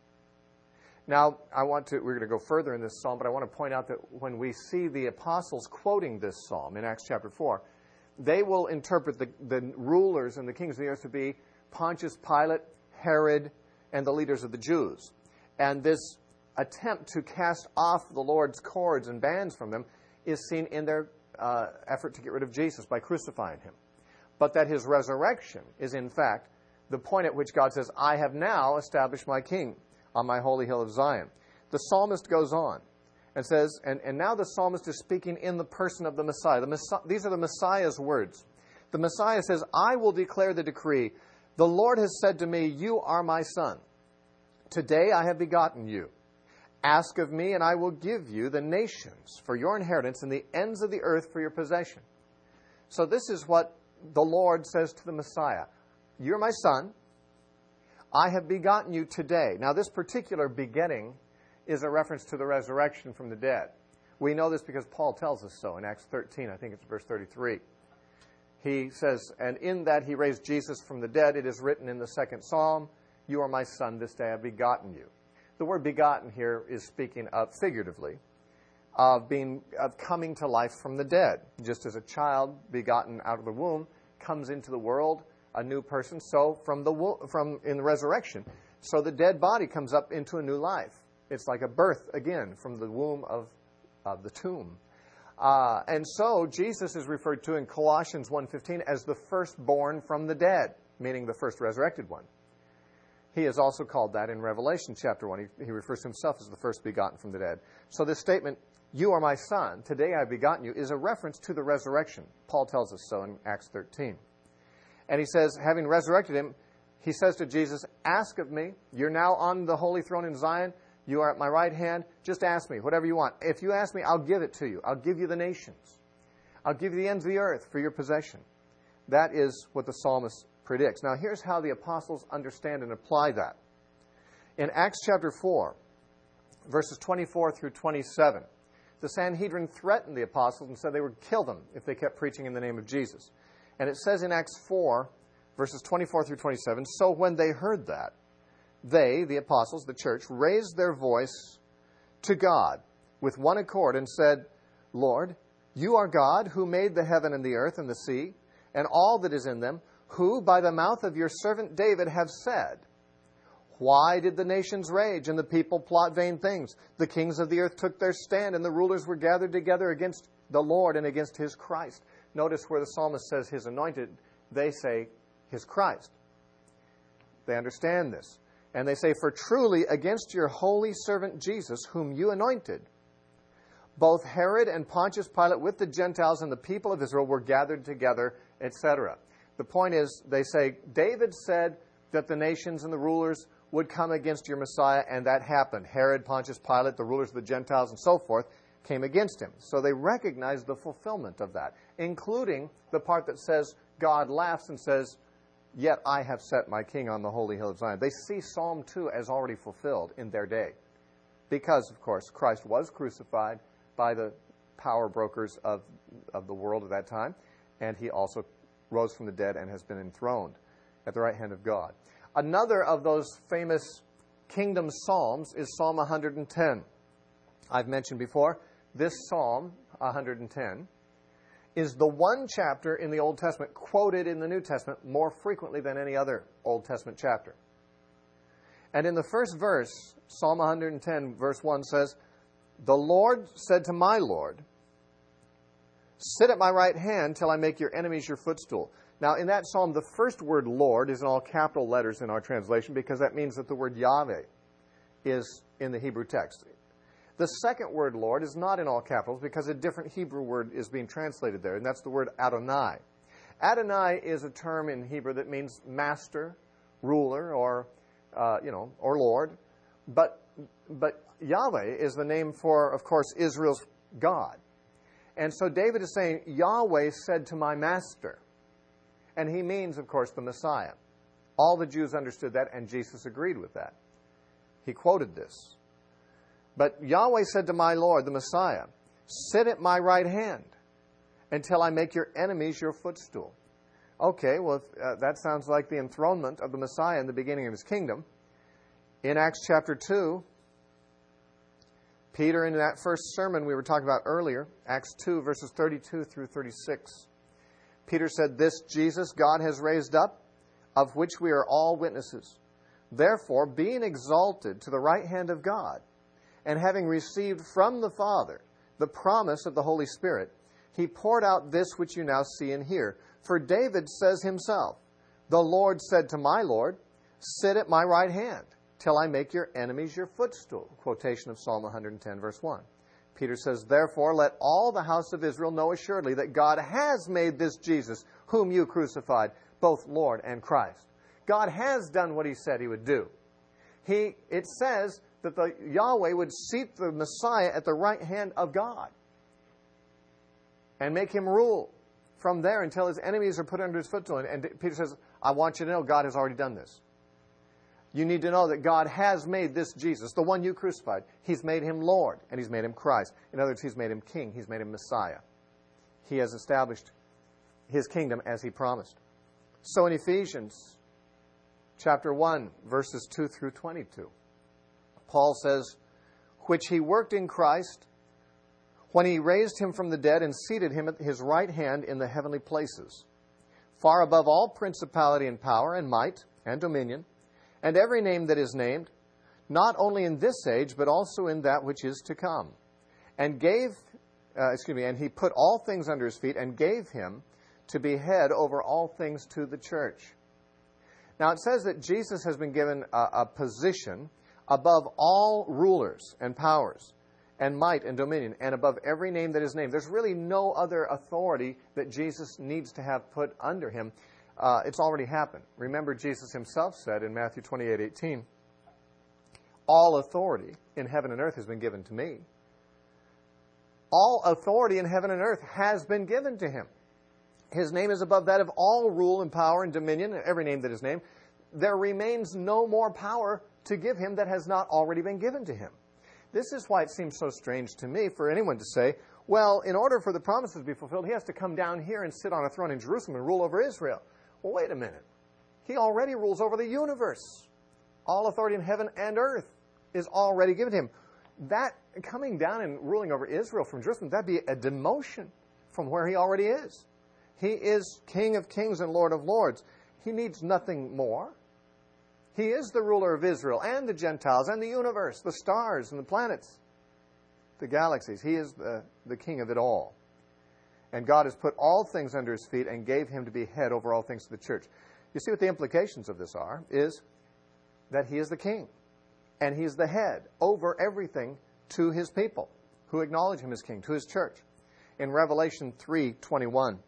Now, I want to, we're going to go further in this psalm, but I want to point out that when we see the apostles quoting this psalm in Acts chapter four, they will interpret the, the rulers and the kings of the earth to be Pontius Pilate, Herod, and the leaders of the Jews. And this attempt to cast off the Lord's cords and bands from them is seen in their uh, effort to get rid of Jesus by crucifying him. But that his resurrection is, in fact, the point at which God says, I have now established my king on my holy hill of Zion. The psalmist goes on and says, and, and now the psalmist is speaking in the person of the Messiah. The Messiah. These are the Messiah's words. The Messiah says, I will declare the decree. The Lord has said to me, you are my son. Today I have begotten you. Ask of me, and I will give you the nations for your inheritance and the ends of the earth for your possession. So this is what the Lord says to the Messiah. You're my son. I have begotten you today. Now, this particular begetting is a reference to the resurrection from the dead. We know this because Paul tells us so in Acts thirteen. I think it's verse thirty-three. He says, and in that he raised Jesus from the dead, it is written in the second psalm, you are my son, this day I have begotten you. The word begotten here is speaking of, figuratively, of being of coming to life from the dead. Just as a child begotten out of the womb comes into the world, a new person, so from the from in the resurrection, so the dead body comes up into a new life. It's like a birth again from the womb of, of the tomb. Uh, and so Jesus is referred to in Colossians one fifteen as the firstborn from the dead, meaning the first resurrected one. He is also called that in Revelation chapter one. He, he refers to himself as the first begotten from the dead. So this statement, you are my son, today I have begotten you, is a reference to the resurrection. Paul tells us so in Acts thirteen. And he says, having resurrected him, he says to Jesus, ask of me. You're now on the holy throne in Zion. You are at my right hand. Just ask me, whatever you want. If you ask me, I'll give it to you. I'll give you the nations. I'll give you the ends of the earth for your possession. That is what the psalmist predicts. Now, here's how the apostles understand and apply that. In Acts chapter four, verses twenty-four through twenty-seven, the Sanhedrin threatened the apostles and said they would kill them if they kept preaching in the name of Jesus. And it says in Acts four, verses twenty-four through twenty-seven, so when they heard that, they, the apostles, the church, raised their voice to God with one accord and said, Lord, you are God who made the heaven and the earth and the sea and all that is in them, who by the mouth of your servant David have said, why did the nations rage and the people plot vain things? The kings of the earth took their stand and the rulers were gathered together against the Lord and against his Christ. Notice where the psalmist says his anointed, they say his Christ. They understand this. And they say, for truly against your holy servant Jesus, whom you anointed, both Herod and Pontius Pilate with the Gentiles and the people of Israel were gathered together, et cetera. The point is, they say, David said that the nations and the rulers would come against your Messiah, and that happened. Herod, Pontius Pilate, the rulers of the Gentiles, and so forth, came against him. So they recognize the fulfillment of that, including the part that says, God laughs and says, yet I have set my king on the holy hill of Zion. They see Psalm two as already fulfilled in their day. Because, of course, Christ was crucified by the power brokers of, of the world at that time, and he also rose from the dead and has been enthroned at the right hand of God. Another of those famous kingdom psalms is Psalm one hundred ten. I've mentioned before, this Psalm, one hundred ten, is the one chapter in the Old Testament quoted in the New Testament more frequently than any other Old Testament chapter. And in the first verse, Psalm one hundred ten, verse one says, The Lord said to my Lord, sit at my right hand till I make your enemies your footstool. Now, in that psalm, the first word Lord is in all capital letters in our translation because that means that the word Yahweh is in the Hebrew text. The second word Lord is not in all capitals because a different Hebrew word is being translated there, and that's the word Adonai. Adonai is a term in Hebrew that means master, ruler, or uh, you know, or Lord. But but Yahweh is the name for, of course, Israel's God. And so David is saying, Yahweh said to my master. And he means, of course, the Messiah. All the Jews understood that, and Jesus agreed with that. He quoted this. But Yahweh said to my Lord, the Messiah, sit at my right hand until I make your enemies your footstool. Okay, well, uh, that sounds like the enthronement of the Messiah in the beginning of his kingdom. In Acts chapter two, Peter, in that first sermon we were talking about earlier, Acts two, verses thirty-two through thirty-six, Peter said, this Jesus God has raised up, of which we are all witnesses. Therefore, being exalted to the right hand of God, and having received from the Father the promise of the Holy Spirit, he poured out this which you now see and hear. For David says himself, the Lord said to my Lord, sit at my right hand, till I make your enemies your footstool. Quotation of Psalm one hundred ten, verse one. Peter says, therefore, let all the house of Israel know assuredly that God has made this Jesus, whom you crucified, both Lord and Christ. God has done what he said he would do. He, it says that the Yahweh would seat the Messiah at the right hand of God and make him rule from there until his enemies are put under his footstool. And, and Peter says, I want you to know God has already done this. You need to know that God has made this Jesus, the one you crucified, he's made him Lord and he's made him Christ. In other words, he's made him King. He's made him Messiah. He has established his kingdom as he promised. So in Ephesians chapter one, verses two through twenty-two, Paul says, which he worked in Christ when he raised him from the dead and seated him at his right hand in the heavenly places, far above all principality and power and might and dominion, and every name that is named, not only in this age, but also in that which is to come. And gave, uh, excuse me, and he put all things under his feet and gave him to be head over all things to the church. Now it says that Jesus has been given a, a position above all rulers and powers and might and dominion, and above every name that is named. There's really no other authority that Jesus needs to have put under him. Uh, it's already happened. Remember, Jesus himself said in Matthew twenty-eight eighteen, all authority in heaven and earth has been given to me. All authority in heaven and earth has been given to him. His name is above that of all rule and power and dominion, and every name that is named. There remains no more power to give him that has not already been given to him. This is why it seems so strange to me for anyone to say, well, in order for the promises to be fulfilled, he has to come down here and sit on a throne in Jerusalem and rule over Israel. Well, wait a minute. He already rules over the universe. All authority in heaven and earth is already given to him. That coming down and ruling over Israel from Jerusalem, that'd be a demotion from where he already is. He is King of kings and Lord of lords. He needs nothing more. He is the ruler of Israel and the Gentiles and the universe, the stars and the planets, the galaxies. He is the, the king of it all. And God has put all things under his feet and gave him to be head over all things to the church. You see what the implications of this are, is that he is the king. And he is the head over everything to his people who acknowledge him as king, to his church. In Revelation three twenty-one,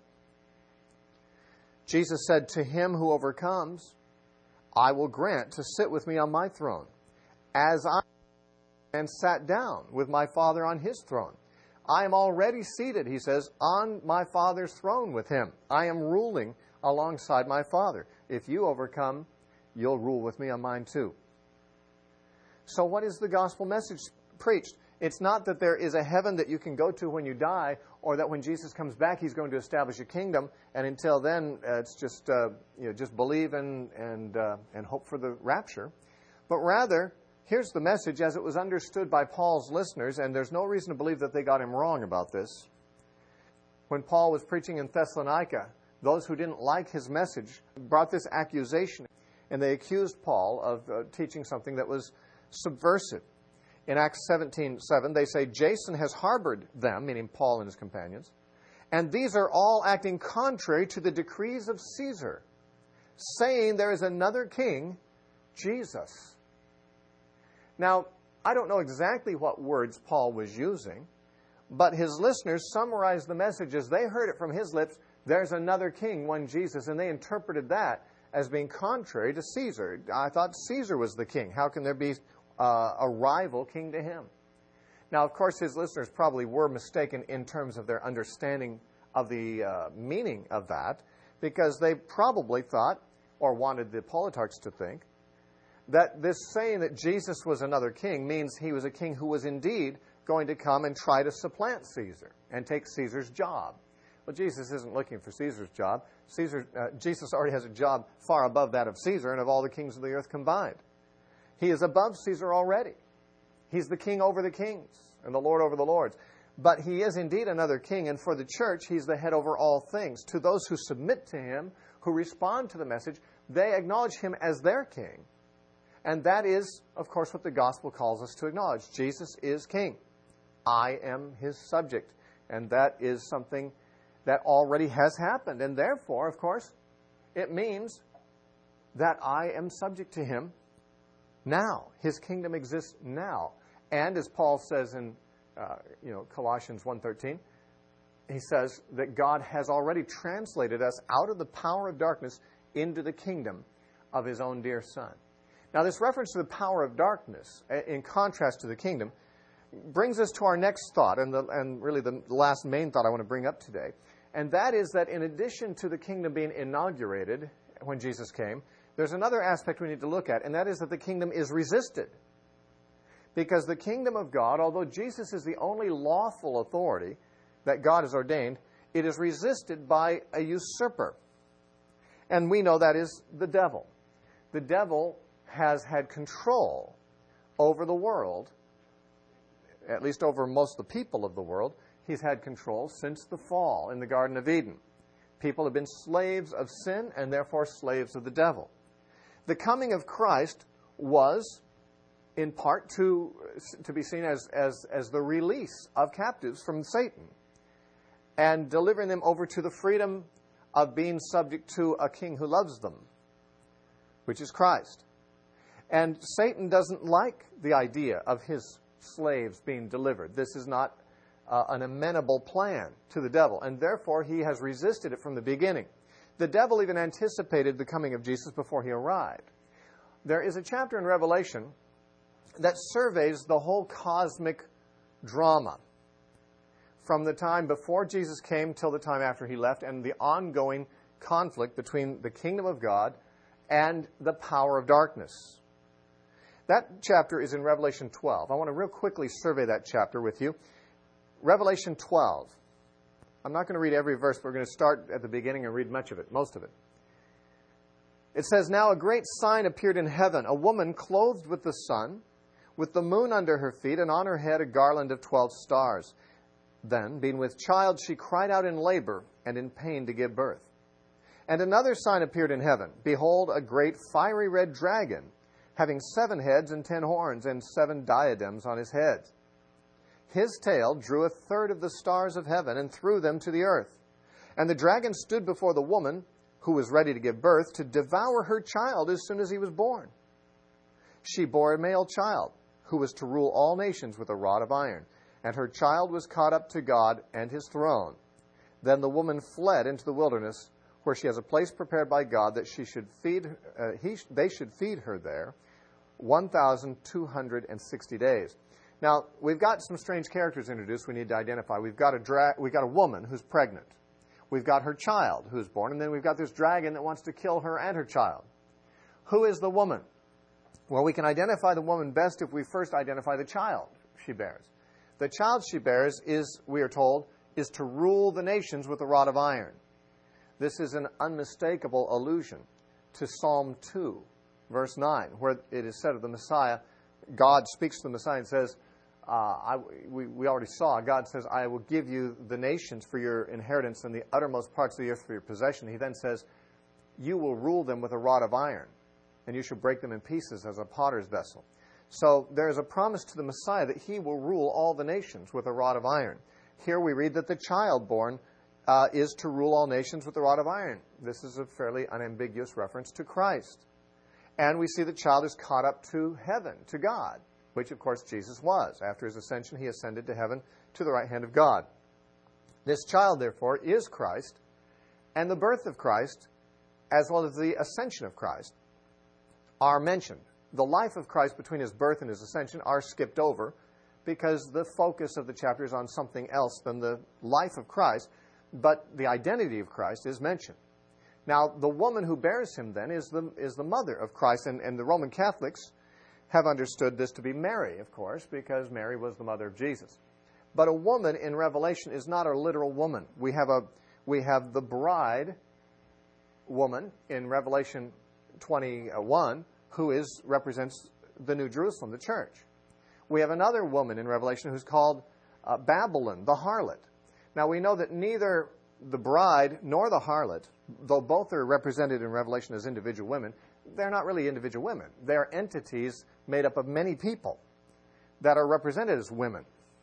Jesus said, to him who overcomes, I will grant to sit with me on my throne, as I and sat down with my Father on his throne. I am already seated, he says, on my Father's throne with him. I am ruling alongside my Father. If you overcome, you'll rule with me on mine too. So what is the gospel message preached? It's not that there is a heaven that you can go to when you die, or that when Jesus comes back, he's going to establish a kingdom, and until then, uh, it's just uh, you know, just believe and and uh, and hope for the rapture. But rather, here's the message as it was understood by Paul's listeners, and there's no reason to believe that they got him wrong about this. When Paul was preaching in Thessalonica, those who didn't like his message brought this accusation, and they accused Paul of uh, teaching something that was subversive. In Acts seventeen seven, they say, Jason has harbored them, meaning Paul and his companions, and these are all acting contrary to the decrees of Caesar, saying there is another king, Jesus. Now, I don't know exactly what words Paul was using, but his listeners summarized the message as they heard it from his lips. There's another king, one Jesus, and they interpreted that as being contrary to Caesar. I thought Caesar was the king. How can there be uh, a rival king to him? Now, of course, his listeners probably were mistaken in terms of their understanding of the uh, meaning of that, because they probably thought, or wanted the politarchs to think, that this saying that Jesus was another king means he was a king who was indeed going to come and try to supplant Caesar and take Caesar's job. Well, Jesus isn't looking for Caesar's job. Caesar, uh, Jesus already has a job far above that of Caesar and of all the kings of the earth combined. He is above Caesar already. He's the king over the kings and the Lord over the lords. But he is indeed another king, and for the church, he's the head over all things. To those who submit to him, who respond to the message, they acknowledge him as their king. And that is, of course, what the gospel calls us to acknowledge. Jesus is king. I am his subject. And that is something that already has happened. And therefore, of course, it means that I am subject to him now. His kingdom exists now. And as Paul says in uh, you know, Colossians one thirteen, he says that God has already translated us out of the power of darkness into the kingdom of his own dear Son. Now, this reference to the power of darkness, in contrast to the kingdom, brings us to our next thought, and, the, and really the last main thought I want to bring up today. And that is that in addition to the kingdom being inaugurated when Jesus came, there's another aspect we need to look at, and that is that the kingdom is resisted. Because the kingdom of God, although Jesus is the only lawful authority that God has ordained, it is resisted by a usurper. And we know that is the devil. The devil has had control over the world, at least over most of the people of the world. He's had control since the fall in the Garden of Eden. People have been slaves of sin and therefore slaves of the devil. The coming of Christ was in part to, to be seen as, as, as the release of captives from Satan and delivering them over to the freedom of being subject to a king who loves them, which is Christ. And Satan doesn't like the idea of his slaves being delivered. This is not uh, an amenable plan to the devil, and therefore he has resisted it from the beginning. The devil even anticipated the coming of Jesus before he arrived. There is a chapter in Revelation that surveys the whole cosmic drama from the time before Jesus came till the time after he left, and the ongoing conflict between the kingdom of God and the power of darkness. That chapter is in Revelation twelve. I want to real quickly survey that chapter with you. Revelation twelve. I'm not going to read every verse, but we're going to start at the beginning and read much of it, most of it. It says, "Now a great sign appeared in heaven, a woman clothed with the sun, with the moon under her feet, and on her head a garland of twelve stars. Then, being with child, she cried out in labor and in pain to give birth. And another sign appeared in heaven. Behold, a great fiery red dragon, having seven heads and ten horns, and seven diadems on his heads. His tail drew a third of the stars of heaven and threw them to the earth. And the dragon stood before the woman, who was ready to give birth, to devour her child as soon as he was born. She bore a male child, who was to rule all nations with a rod of iron. And her child was caught up to God and his throne. Then the woman fled into the wilderness, where she has a place prepared by God that she should feed. Uh, he, they should feed her there one thousand two hundred sixty days." Now, we've got some strange characters introduced we need to identify. We've got a dra- we've got a woman who's pregnant. We've got her child who's born, and then we've got this dragon that wants to kill her and her child. Who is the woman? Well, we can identify the woman best if we first identify the child she bears. The child she bears is, we are told, is to rule the nations with a rod of iron. This is an unmistakable allusion to Psalm two, verse nine, where it is said of the Messiah, God speaks to the Messiah and says, uh, I, we, we already saw, God says, I will give you the nations for your inheritance and the uttermost parts of the earth for your possession. He then says, you will rule them with a rod of iron, and you shall break them in pieces as a potter's vessel. So there is a promise to the Messiah that he will rule all the nations with a rod of iron. Here we read that the child born uh, is to rule all nations with a rod of iron. This is a fairly unambiguous reference to Christ. And we see the child is caught up to heaven, to God, which of course Jesus was. After his ascension, he ascended to heaven to the right hand of God. This child, therefore, is Christ, and the birth of Christ, as well as the ascension of Christ, are mentioned. The life of Christ between his birth and his ascension are skipped over because the focus of the chapter is on something else than the life of Christ, but the identity of Christ is mentioned. Now, the woman who bears him then is the, is the mother of Christ, and, and the Roman Catholics have understood this to be Mary, of course, because Mary was the mother of Jesus. But a woman in Revelation is not a literal woman. We have a we have the bride woman in Revelation twenty-one who is represents the New Jerusalem, the church. We have another woman in Revelation who's called uh, Babylon, the harlot. Now we know that neither the bride nor the harlot, though both are represented in Revelation as individual women, they're not really individual women. They're entities made up of many people that are represented as women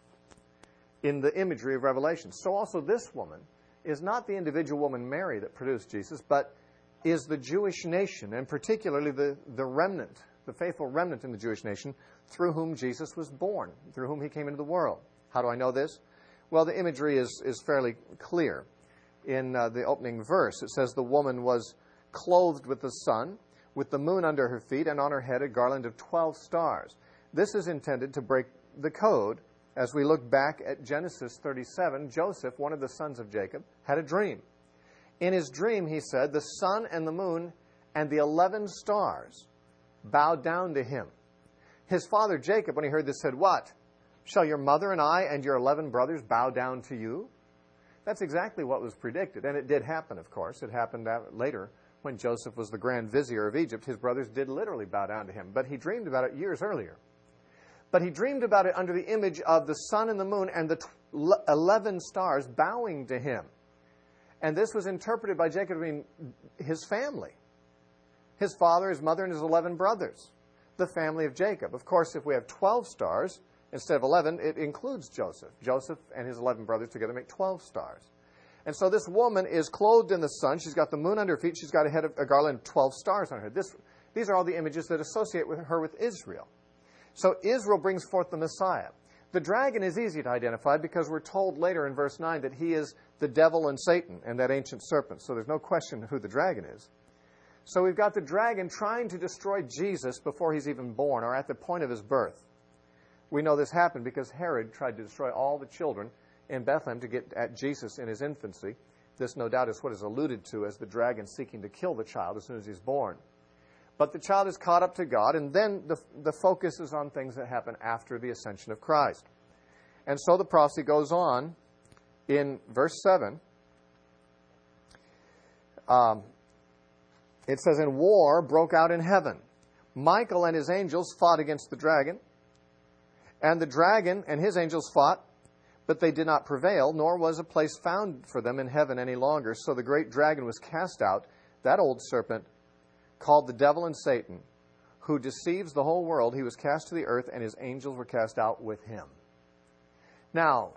in the imagery of Revelation. So also this woman is not the individual woman Mary that produced Jesus, but is the Jewish nation, and particularly the, the remnant, the faithful remnant in the Jewish nation, through whom Jesus was born, through whom he came into the world. How do I know this? Well, the imagery is, is fairly clear. In uh, the opening verse, it says, the woman was clothed with the sun, with the moon under her feet, and on her head a garland of twelve stars. This is intended to break the code. As we look back at Genesis thirty-seven, Joseph, one of the sons of Jacob, had a dream. In his dream, he said, the sun and the moon and the eleven stars bowed down to him. His father Jacob, when he heard this, said, what? Shall your mother and I and your eleven brothers bow down to you? That's exactly what was predicted. And it did happen, of course. It happened later when Joseph was the grand vizier of Egypt. His brothers did literally bow down to him. But he dreamed about it years earlier. But he dreamed about it under the image of the sun and the moon and the eleven stars bowing to him. And this was interpreted by Jacob to mean his family. His father, his mother, and his eleven brothers. The family of Jacob. Of course, if we have twelve stars instead of eleven, it includes Joseph. Joseph and his eleven brothers together make twelve stars. And so this woman is clothed in the sun. She's got the moon under her feet. She's got a head of a garland of twelve stars on her. This, these are all the images that associate with her with Israel. So Israel brings forth the Messiah. The dragon is easy to identify because we're told later in verse nine that he is the devil and Satan and that ancient serpent. So there's no question who the dragon is. So we've got the dragon trying to destroy Jesus before he's even born or at the point of his birth. We know this happened because Herod tried to destroy all the children in Bethlehem to get at Jesus in his infancy. This, no doubt, is what is alluded to as the dragon seeking to kill the child as soon as he's born. But the child is caught up to God, and then the, the focus is on things that happen after the ascension of Christ. And so the prophecy goes on in verse seven. Um, it says, and war broke out in heaven. Michael and his angels fought against the dragon, and the dragon and his angels fought, but they did not prevail, nor was a place found for them in heaven any longer. So the great dragon was cast out, that old serpent, called the devil and Satan, who deceives the whole world. He was cast to the earth, and his angels were cast out with him. Now,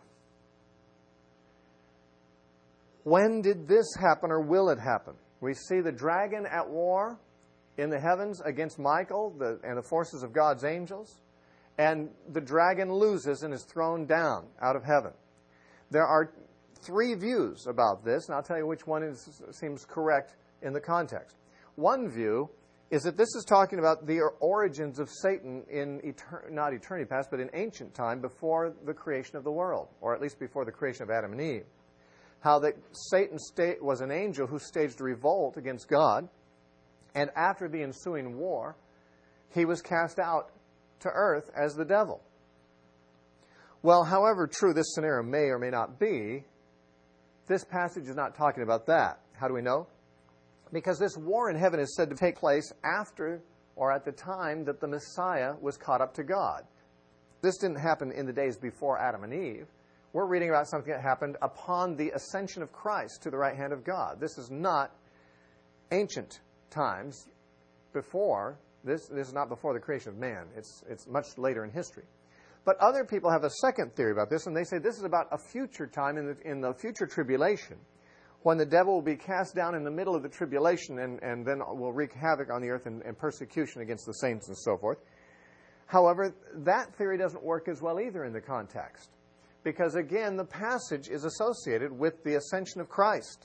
when did this happen, or will it happen? We see the dragon at war in the heavens against Michael the, and the forces of God's angels, and the dragon loses and is thrown down out of heaven. There are three views about this, and I'll tell you which one is, seems correct in the context. One view is that this is talking about the origins of Satan in, etern- not eternity past, but in ancient time before the creation of the world, or at least before the creation of Adam and Eve. How that Satan sta- was an angel who staged a revolt against God, and after the ensuing war, he was cast out to earth as the devil. Well, however true this scenario may or may not be, this passage is not talking about that. How do we know? Because this war in heaven is said to take place after or at the time that the Messiah was caught up to God. This didn't happen in the days before Adam and Eve. We're reading about something that happened upon the ascension of Christ to the right hand of God. This is not ancient times before This, this is not before the creation of man. It's, it's much later in history. But other people have a second theory about this, and they say this is about a future time in the, in the future tribulation, when the devil will be cast down in the middle of the tribulation and, and then will wreak havoc on the earth and, and persecution against the saints and so forth. However, that theory doesn't work as well either in the context, because again, the passage is associated with the ascension of Christ.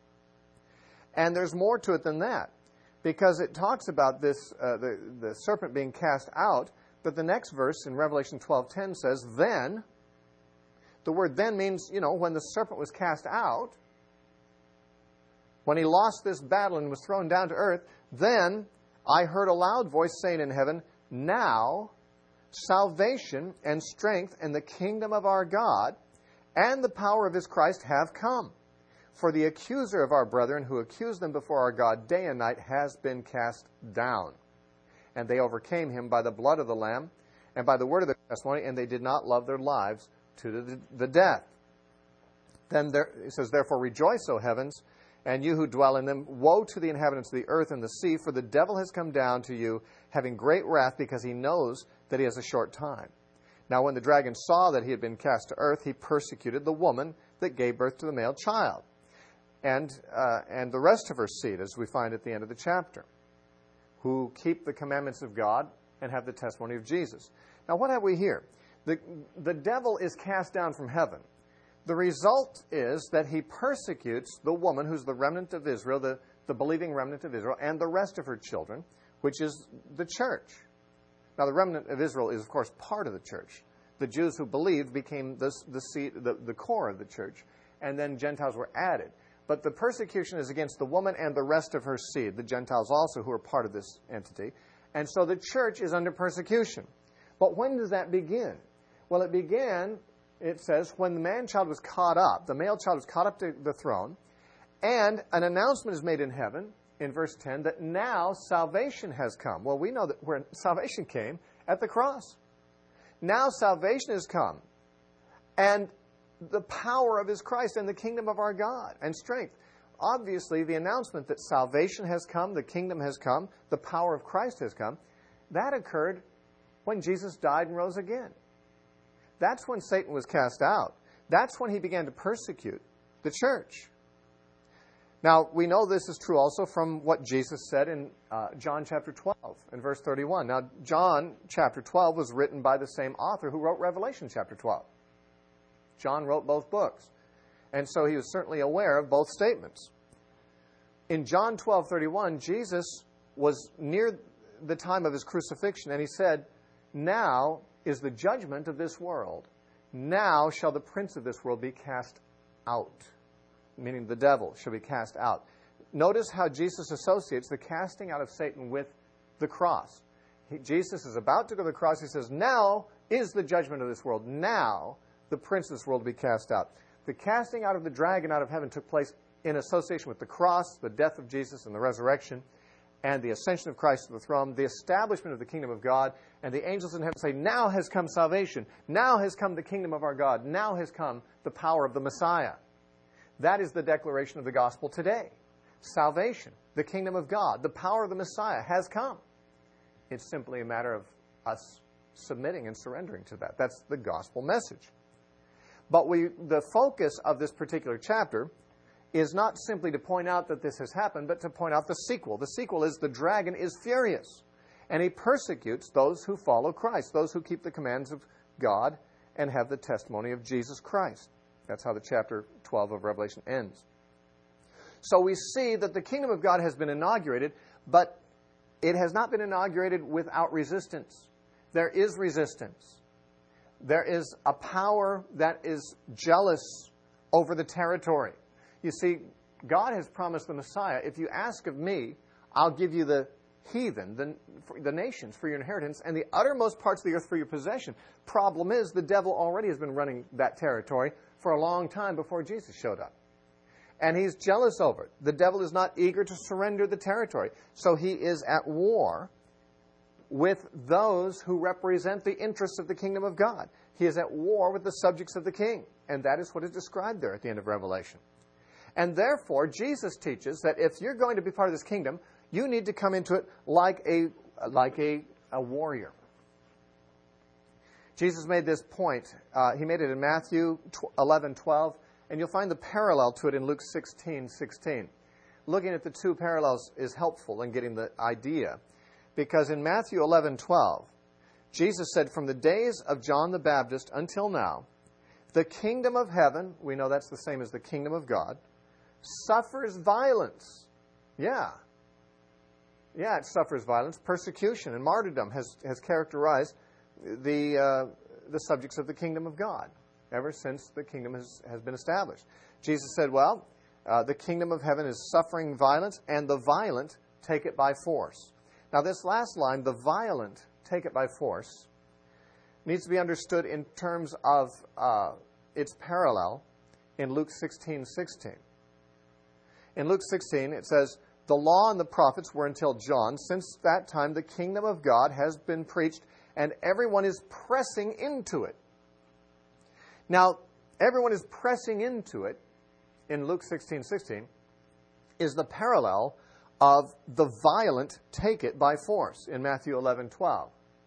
And there's more to it than that, because it talks about this uh, the, the serpent being cast out, but the next verse in Revelation twelve ten says, then, the word then means, you know, when the serpent was cast out, when he lost this battle and was thrown down to earth, then I heard a loud voice saying in heaven, now salvation and strength and the kingdom of our God and the power of his Christ have come. For the accuser of our brethren who accused them before our God day and night has been cast down. And they overcame him by the blood of the Lamb and by the word of their testimony, and they did not love their lives to the, the death. Then there, it says, therefore rejoice, O heavens, and you who dwell in them. Woe to the inhabitants of the earth and the sea, for the devil has come down to you, having great wrath, because he knows that he has a short time. Now when the dragon saw that he had been cast to earth, he persecuted the woman that gave birth to the male child, and uh, and the rest of her seed, as we find at the end of the chapter, who keep the commandments of God and have the testimony of Jesus. Now what have we here? The, the devil is cast down from heaven. The result is that he persecutes the woman who's the remnant of Israel, the, the believing remnant of Israel, and the rest of her children, which is the church. Now, the remnant of Israel is, of course, part of the church. The Jews who believed became the, the, seed, the, the core of the church, and then Gentiles were added. But the persecution is against the woman and the rest of her seed, the Gentiles also, who are part of this entity. And so the church is under persecution. But when does that begin? Well, it began, it says, when the man-child was caught up, the male child was caught up to the throne, and an announcement is made in heaven, in verse ten, that now salvation has come. Well, we know that where salvation came at the cross. Now salvation has come, and the power of his Christ and the kingdom of our God and strength. Obviously, the announcement that salvation has come, the kingdom has come, the power of Christ has come, that occurred when Jesus died and rose again. That's when Satan was cast out. That's when he began to persecute the church. Now, we know this is true also from what Jesus said in uh, John chapter twelve and verse thirty-one. Now, John chapter twelve was written by the same author who wrote Revelation chapter twelve. John wrote both books, and so he was certainly aware of both statements. In John twelve thirty-one, Jesus was near the time of his crucifixion, and he said, now is the judgment of this world. Now shall the prince of this world be cast out. Meaning the devil shall be cast out. Notice how Jesus associates the casting out of Satan with the cross. He, Jesus is about to go to the cross. He says, now is the judgment of this world. Now the prince of this world will be cast out. The casting out of the dragon out of heaven took place in association with the cross, the death of Jesus and the resurrection, and the ascension of Christ to the throne, the establishment of the kingdom of God, and the angels in heaven say, now has come salvation. Now has come the kingdom of our God. Now has come the power of the Messiah. That is the declaration of the gospel today. Salvation, the kingdom of God, the power of the Messiah has come. It's simply a matter of us submitting and surrendering to that. That's the gospel message. But we, the focus of this particular chapter is not simply to point out that this has happened, but to point out the sequel. The sequel is the dragon is furious, and he persecutes those who follow Christ, those who keep the commands of God and have the testimony of Jesus Christ. That's how the chapter twelve of Revelation ends. So we see that the kingdom of God has been inaugurated, but it has not been inaugurated without resistance. There is resistance. There is a power that is jealous over the territory. You see, God has promised the Messiah, if you ask of me, I'll give you the heathen, the, the nations for your inheritance, and the uttermost parts of the earth for your possession. Problem is, the devil already has been running that territory for a long time before Jesus showed up. And he's jealous over it. The devil is not eager to surrender the territory. So he is at war with those who represent the interests of the kingdom of God. He is at war with the subjects of the king. And that is what is described there at the end of Revelation. And therefore, Jesus teaches that if you're going to be part of this kingdom, you need to come into it like a, like a, a warrior. Jesus made this point. Uh, he made it in Matthew eleven twelve, and you'll find the parallel to it in Luke sixteen sixteen. Looking at the two parallels is helpful in getting the idea, because in Matthew eleven twelve, Jesus said, from the days of John the Baptist until now, the kingdom of heaven, we know that's the same as the kingdom of God, suffers violence. Yeah. Yeah, it suffers violence. Persecution and martyrdom has, has characterized the uh, the subjects of the kingdom of God ever since the kingdom has, has been established. Jesus said, well, uh, the kingdom of heaven is suffering violence, and the violent take it by force. Now, this last line, the violent take it by force, needs to be understood in terms of uh, its parallel in Luke sixteen sixteen. In Luke sixteen, it says, the law and the prophets were until John. Since that time, the kingdom of God has been preached, and everyone is pressing into it. Now, everyone is pressing into it in Luke sixteen sixteen is the parallel of the violent take it by force in Matthew eleven twelve.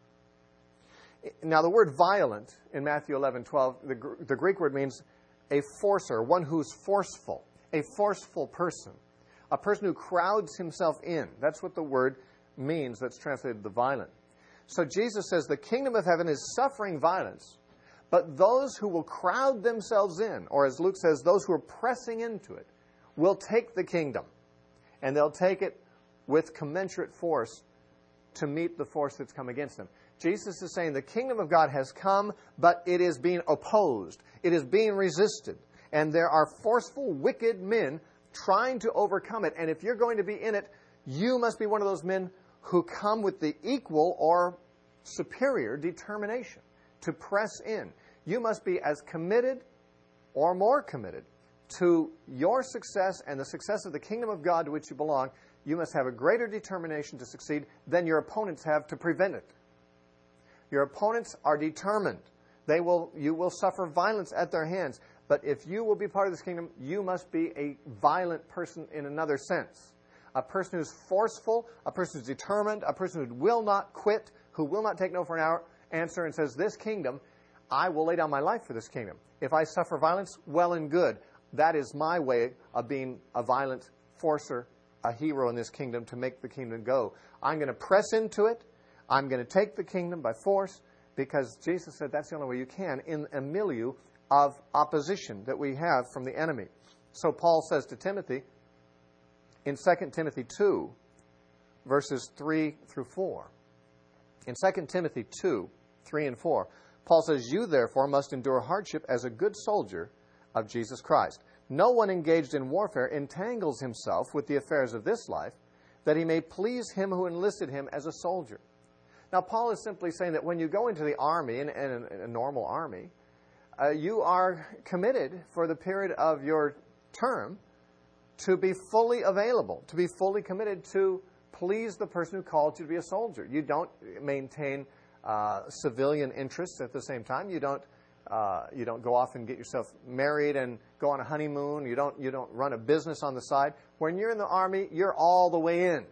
Now, the word violent in Matthew eleven twelve, the, the Greek word means a forcer, one who's forceful, a forceful person, a person who crowds himself in. That's what the word means that's translated the violent. So Jesus says the kingdom of heaven is suffering violence, but those who will crowd themselves in, or as Luke says, those who are pressing into it, will take the kingdom. And they'll take it with commensurate force to meet the force that's come against them. Jesus is saying the kingdom of God has come, but it is being opposed. It is being resisted. And there are forceful, wicked men trying to overcome it. And if you're going to be in it, you must be one of those men who come with the equal or superior determination to press in. You must be as committed or more committed to your success and the success of the kingdom of God to which you belong. You must have a greater determination to succeed than your opponents have to prevent it. Your opponents are determined. They will, you will suffer violence at their hands. But if you will be part of this kingdom, you must be a violent person in another sense. A person who's forceful, a person who's determined, a person who will not quit, who will not take no for an hour, answer and says, this kingdom, I will lay down my life for this kingdom. If I suffer violence, well and good. That is my way of being a violent forcer, a hero in this kingdom to make the kingdom go. I'm going to press into it. I'm going to take the kingdom by force because Jesus said that's the only way you can in a milieu of opposition that we have from the enemy. So Paul says to Timothy in Second Timothy two, verses three through four. In Second Timothy two, three and four, Paul says, you therefore must endure hardship as a good soldier of Jesus Christ. No one engaged in warfare entangles himself with the affairs of this life, that he may please him who enlisted him as a soldier. Now, Paul is simply saying that when you go into the army, in, in, in a normal army, uh, you are committed for the period of your term to be fully available, to be fully committed to please the person who called you to be a soldier. You don't maintain uh, civilian interests at the same time. You don't uh, you don't go off and get yourself married and go on a honeymoon. You don't you don't run a business on the side. When you're in the army, you're all the way in.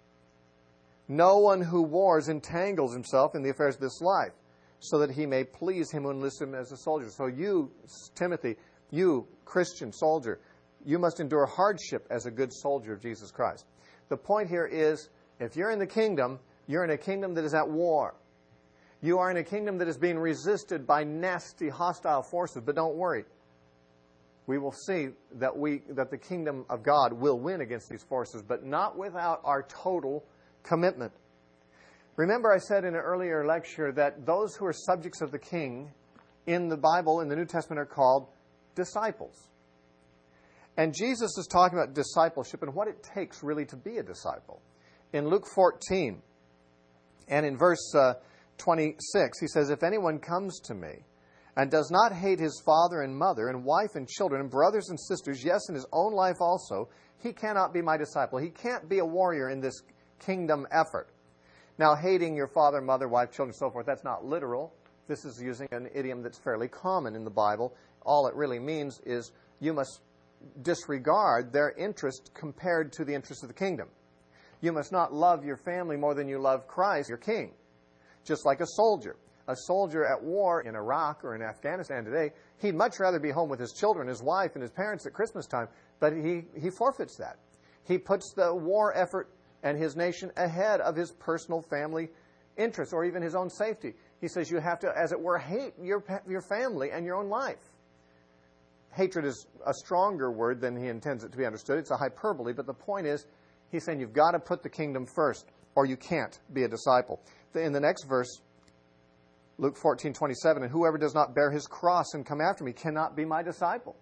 No one who wars entangles himself in the affairs of this life, so that he may please him who enlisted him as a soldier. So you, Timothy, you, Christian soldier, you must endure hardship as a good soldier of Jesus Christ. The point here is, if you're in the kingdom, you're in a kingdom that is at war. You are in a kingdom that is being resisted by nasty, hostile forces. But don't worry. We will see that we that the kingdom of God will win against these forces, but not without our total commitment. Remember I said in an earlier lecture that those who are subjects of the king in the Bible, in the New Testament, are called disciples. And Jesus is talking about discipleship and what it takes really to be a disciple. In Luke fourteen and in verse uh, twenty-six, he says, if anyone comes to me and does not hate his father and mother and wife and children and brothers and sisters, yes, and his own life also, he cannot be my disciple. He can't be a warrior in this kingdom effort. Now, hating your father, mother, wife, children, and so forth, that's not literal. This is using an idiom that's fairly common in the Bible. All it really means is you must disregard their interest compared to the interest of the kingdom. You must not love your family more than you love Christ, your king. Just like a soldier. A soldier at war in Iraq or in Afghanistan today, he'd much rather be home with his children, his wife, and his parents at Christmas time, but he, he forfeits that. He puts the war effort and his nation ahead of his personal family interests or even his own safety. He says you have to, as it were, hate your, your family and your own life. Hatred is a stronger word than he intends it to be understood. It's a hyperbole, but the point is, he's saying you've got to put the kingdom first, or you can't be a disciple. In the next verse, Luke fourteen twenty-seven, and whoever does not bear his cross and come after me cannot be my disciple.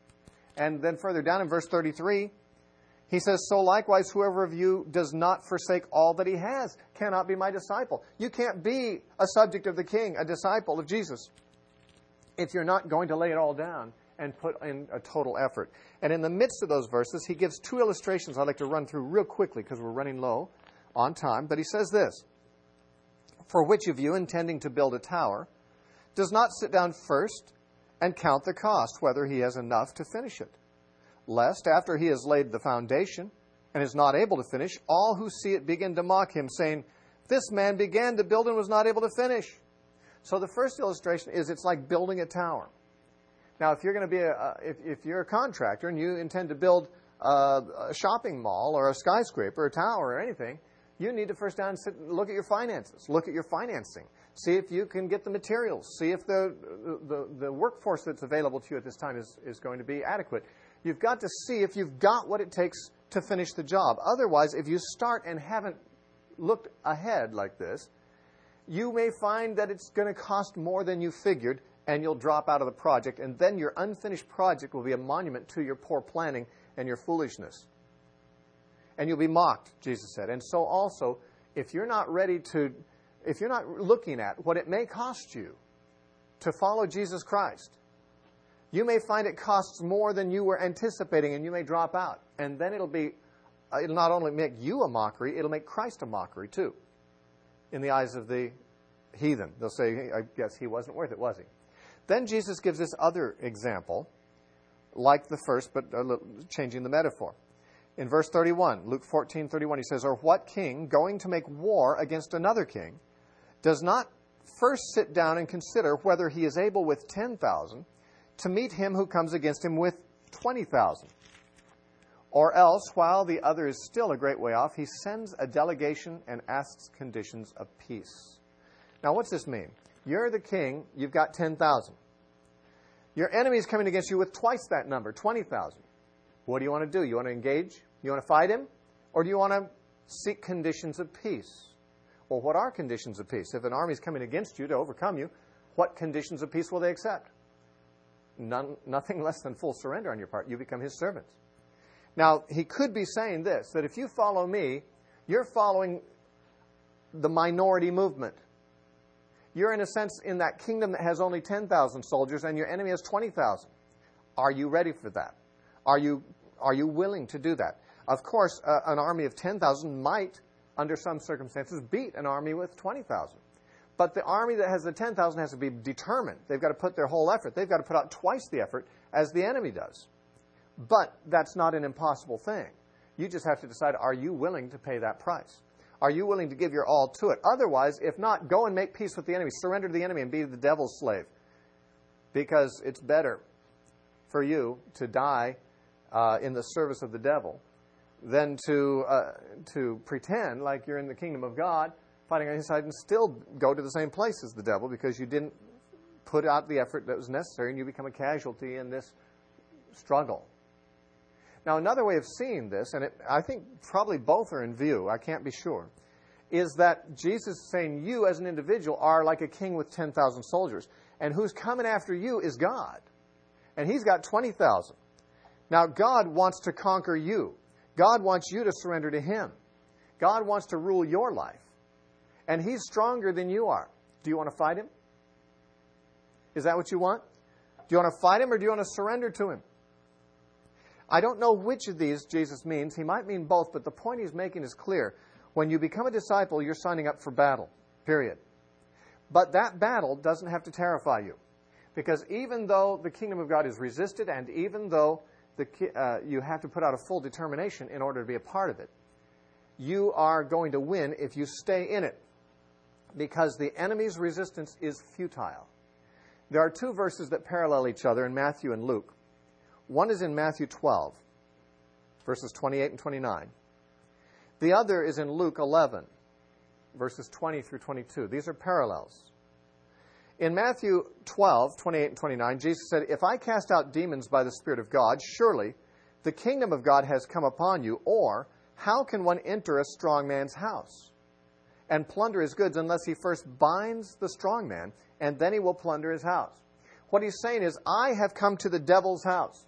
And then further down in verse thirty-three, he says, so likewise, whoever of you does not forsake all that he has cannot be my disciple. You can't be a subject of the king, a disciple of Jesus, if you're not going to lay it all down and put in a total effort. And in the midst of those verses, he gives two illustrations I'd like to run through real quickly because we're running low on time. But he says this, for which of you, intending to build a tower, does not sit down first and count the cost, whether he has enough to finish it? Lest, after he has laid the foundation and is not able to finish, all who see it begin to mock him, saying, this man began to build and was not able to finish. So the first illustration is it's like building a tower. Now, if you're going to be a, if, if you're a contractor and you intend to build a, a shopping mall or a skyscraper, a tower or anything, you need to first down and sit and look at your finances, look at your financing, see if you can get the materials, see if the the, the workforce that's available to you at this time is, is going to be adequate. You've got to see if you've got what it takes to finish the job. Otherwise, if you start and haven't looked ahead like this, you may find that it's going to cost more than you figured, and you'll drop out of the project, and then your unfinished project will be a monument to your poor planning and your foolishness. And you'll be mocked, Jesus said. And so also, if you're not ready to, if you're not looking at what it may cost you to follow Jesus Christ, you may find it costs more than you were anticipating, and you may drop out. And then it'll be, it'll not only make you a mockery, it'll make Christ a mockery too, in the eyes of the heathen. They'll say, I guess he wasn't worth it, was he? Then Jesus gives this other example, like the first, but a little, changing the metaphor. In verse thirty-one, Luke fourteen thirty-one, he says, or what king, going to make war against another king, does not first sit down and consider whether he is able with ten thousand to meet him who comes against him with twenty thousand? Or else, while the other is still a great way off, he sends a delegation and asks conditions of peace. Now, what's this mean? You're the king, you've got ten thousand. Your enemy is coming against you with twice that number, twenty thousand. What do you want to do? You want to engage? You want to fight him? Or do you want to seek conditions of peace? Well, what are conditions of peace? If an army is coming against you to overcome you, what conditions of peace will they accept? None, nothing less than full surrender on your part. You become his servants. Now, he could be saying this, that if you follow me, you're following the minority movement. You're, in a sense, in that kingdom that has only ten thousand soldiers and your enemy has twenty thousand. Are you ready for that? Are you, are you willing to do that? Of course, uh, an army of ten thousand might, under some circumstances, beat an army with twenty thousand. But the army that has the ten thousand has to be determined. They've got to put their whole effort. They've got to put out twice the effort as the enemy does. But that's not an impossible thing. You just have to decide, are you willing to pay that price? Are you willing to give your all to it? Otherwise, if not, go and make peace with the enemy. Surrender to the enemy and be the devil's slave. Because it's better for you to die uh, in the service of the devil than to uh, to pretend like you're in the kingdom of God, fighting on his side, and still go to the same place as the devil because you didn't put out the effort that was necessary and you become a casualty in this struggle. Now, another way of seeing this, and it, I think probably both are in view, I can't be sure, is that Jesus is saying you as an individual are like a king with ten thousand soldiers, and who's coming after you is God, and he's got twenty thousand. Now, God wants to conquer you. God wants you to surrender to him. God wants to rule your life, and he's stronger than you are. Do you want to fight him? Is that what you want? Do you want to fight him, or do you want to surrender to him? I don't know which of these Jesus means. He might mean both, but the point he's making is clear. When you become a disciple, you're signing up for battle, period. But that battle doesn't have to terrify you. Because even though the kingdom of God is resisted, and even though the, uh, you have to put out a full determination in order to be a part of it, you are going to win if you stay in it, because the enemy's resistance is futile. There are two verses that parallel each other in Matthew and Luke. One is in Matthew twelve, verses twenty-eight and twenty-nine. The other is in Luke eleven, verses twenty through twenty-two. These are parallels. In Matthew twelve, twenty-eight and twenty-nine, Jesus said, "If I cast out demons by the Spirit of God, surely the kingdom of God has come upon you. Or how can one enter a strong man's house and plunder his goods unless he first binds the strong man, and then he will plunder his house?" What he's saying is, I have come to the devil's house.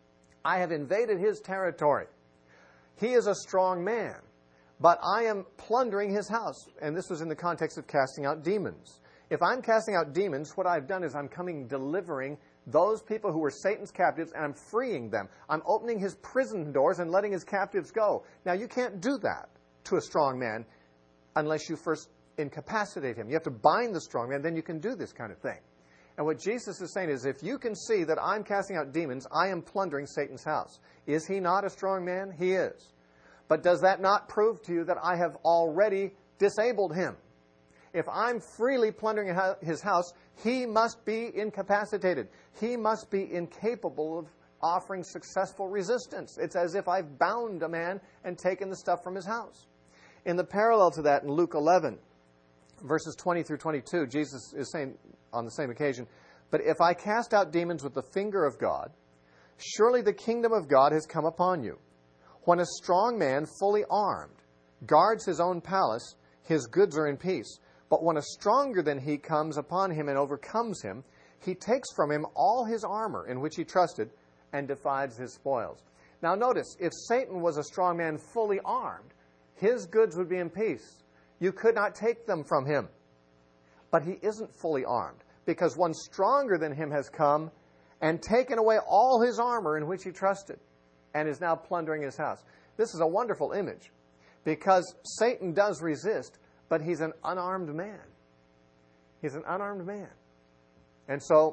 I have invaded his territory. He is a strong man, but I am plundering his house. And this was in the context of casting out demons. If I'm casting out demons, what I've done is I'm coming delivering those people who were Satan's captives, and I'm freeing them. I'm opening his prison doors and letting his captives go. Now, you can't do that to a strong man unless you first incapacitate him. You have to bind the strong man, then you can do this kind of thing. And what Jesus is saying is, if you can see that I'm casting out demons, I am plundering Satan's house. Is he not a strong man? He is. But does that not prove to you that I have already disabled him? If I'm freely plundering his house, he must be incapacitated. He must be incapable of offering successful resistance. It's as if I've bound a man and taken the stuff from his house. In the parallel to that, in Luke eleven, verses twenty through twenty-two, Jesus is saying on the same occasion, "But if I cast out demons with the finger of God, surely the kingdom of God has come upon you. When a strong man, fully armed, guards his own palace, his goods are in peace. But when a stronger than he comes upon him and overcomes him, he takes from him all his armor in which he trusted and divides his spoils." Now notice, if Satan was a strong man fully armed, his goods would be in peace. You could not take them from him. But he isn't fully armed, because one stronger than him has come and taken away all his armor in which he trusted and is now plundering his house. This is a wonderful image, because Satan does resist, but he's an unarmed man. He's an unarmed man. And so,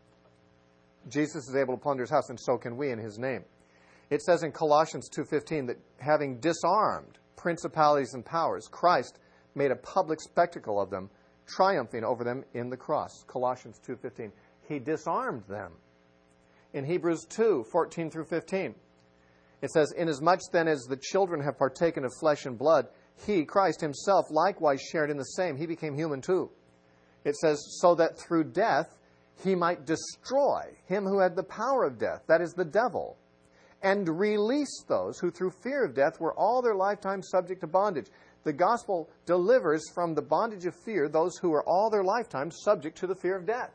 Jesus is able to plunder his house, and so can we in his name. It says in Colossians two fifteen that having disarmed principalities and powers, Christ made a public spectacle of them, triumphing over them in the cross. Colossians two fifteen. He disarmed them. In Hebrews two fourteen through fifteen, it says, "Inasmuch then as the children have partaken of flesh and blood, he, Christ himself, likewise shared in the same." He became human too. It says, "So that through death he might destroy him who had the power of death," that is the devil, "and release those who through fear of death were all their lifetime subject to bondage." The gospel delivers from the bondage of fear those who were all their lifetime subject to the fear of death.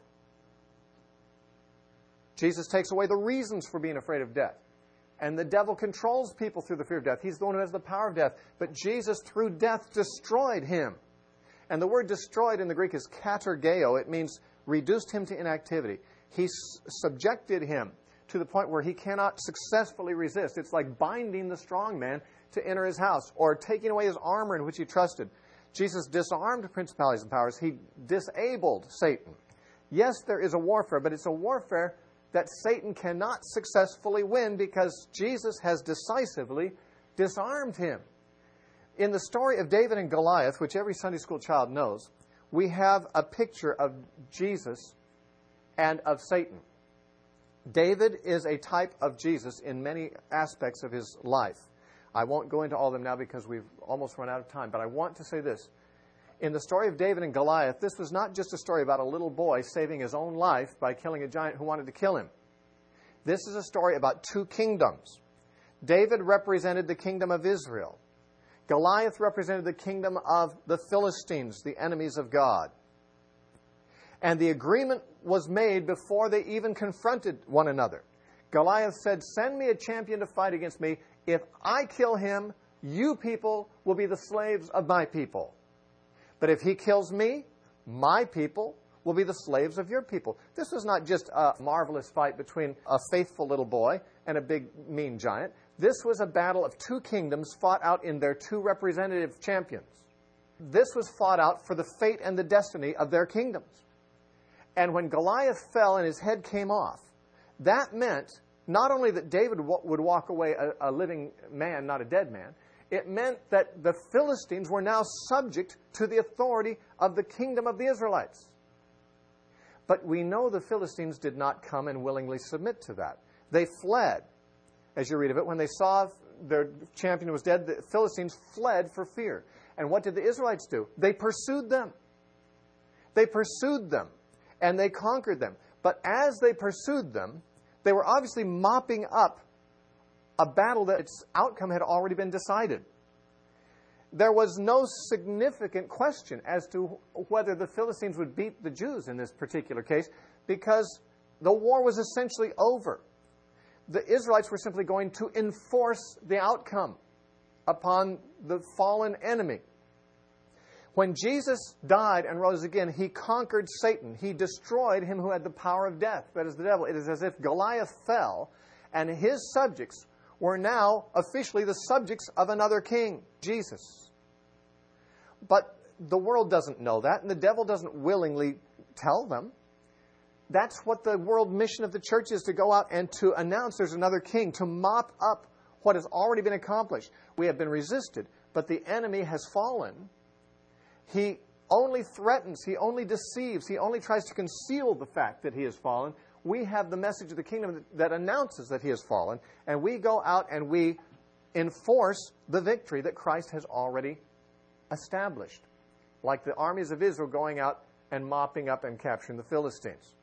Jesus takes away the reasons for being afraid of death. And the devil controls people through the fear of death. He's the one who has the power of death. But Jesus, through death, destroyed him. And the word destroyed in the Greek is katergeo. It means reduced him to inactivity. He s- subjected him to the point where he cannot successfully resist. It's like binding the strong man to enter his house, or taking away his armor in which he trusted. Jesus disarmed principalities and powers. He disabled Satan. Yes, there is a warfare, but it's a warfare that Satan cannot successfully win because Jesus has decisively disarmed him. In the story of David and Goliath, which every Sunday school child knows, we have a picture of Jesus and of Satan. David is a type of Jesus in many aspects of his life. I won't go into all of them now because we've almost run out of time, but I want to say this. In the story of David and Goliath, this was not just a story about a little boy saving his own life by killing a giant who wanted to kill him. This is a story about two kingdoms. David represented the kingdom of Israel. Goliath represented the kingdom of the Philistines, the enemies of God. And the agreement was made before they even confronted one another. Goliath said, "Send me a champion to fight against me. If I kill him, you people will be the slaves of my people. But if he kills me, my people will be the slaves of your people." This was not just a marvelous fight between a faithful little boy and a big, mean giant. This was a battle of two kingdoms fought out in their two representative champions. This was fought out for the fate and the destiny of their kingdoms. And when Goliath fell and his head came off, that meant not only that David w- would walk away a, a living man, not a dead man, It meant that the Philistines were now subject to the authority of the kingdom of the Israelites. But we know the Philistines did not come and willingly submit to that. They fled. As you read of it, when they saw their champion was dead, the Philistines fled for fear. And what did the Israelites do? They pursued them. They pursued them, and they conquered them. But as they pursued them, they were obviously mopping up a battle that its outcome had already been decided. There was no significant question as to whether the Philistines would beat the Jews in this particular case, because the war was essentially over. The Israelites were simply going to enforce the outcome upon the fallen enemy. When Jesus died and rose again, he conquered Satan. He destroyed him who had the power of death, that is the devil. It is as if Goliath fell, and his subjects were now officially the subjects of another king, Jesus. But the world doesn't know that, and the devil doesn't willingly tell them. That's what the world mission of the church is, to go out and to announce there's another king, to mop up what has already been accomplished. We have been resisted, but the enemy has fallen. He only threatens, he only deceives, he only tries to conceal the fact that he has fallen. We have the message of the kingdom that announces that he has fallen, and we go out and we enforce the victory that Christ has already established, like the armies of Israel going out and mopping up and capturing the Philistines.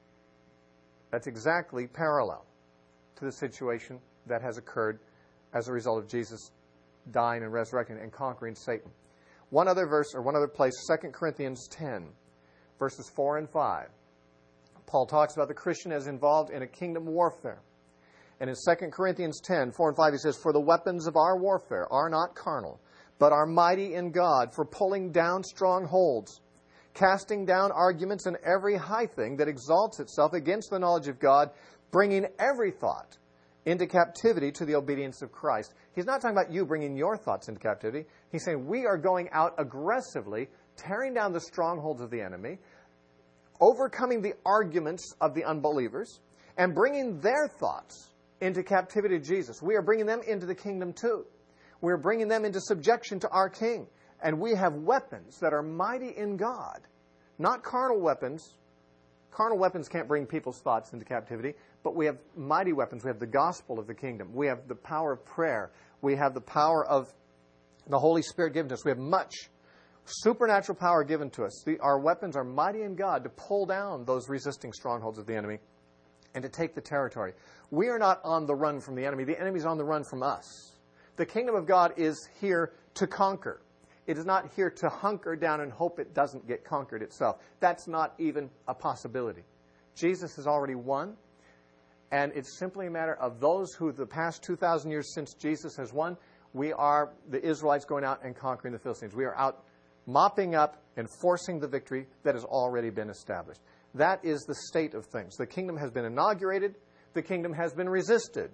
That's exactly parallel to the situation that has occurred as a result of Jesus dying and resurrecting and conquering Satan. One other verse, or one other place, Second Corinthians ten, verses four and five. Paul talks about the Christian as involved in a kingdom warfare. And in Second Corinthians ten, four and five, he says, "For the weapons of our warfare are not carnal, but are mighty in God for pulling down strongholds, casting down arguments and every high thing that exalts itself against the knowledge of God, bringing every thought into captivity to the obedience of Christ." He's not talking about you bringing your thoughts into captivity. He's saying we are going out aggressively, tearing down the strongholds of the enemy, overcoming the arguments of the unbelievers, and bringing their thoughts into captivity to Jesus. We are bringing them into the kingdom too. We are bringing them into subjection to our King. And we have weapons that are mighty in God, not carnal weapons. Carnal weapons can't bring people's thoughts into captivity, but we have mighty weapons. We have the gospel of the kingdom. We have the power of prayer. We have the power of the Holy Spirit given to us. We have much supernatural power given to us. The, our weapons are mighty in God to pull down those resisting strongholds of the enemy and to take the territory. We are not on the run from the enemy. The enemy is on the run from us. The kingdom of God is here to conquer. It is not here to hunker down and hope it doesn't get conquered itself. That's not even a possibility. Jesus has already won, and it's simply a matter of those who the past two thousand years since Jesus has won, we are the Israelites going out and conquering the Philistines. We are out mopping up and forcing the victory that has already been established. That is the state of things. The kingdom has been inaugurated. The kingdom has been resisted.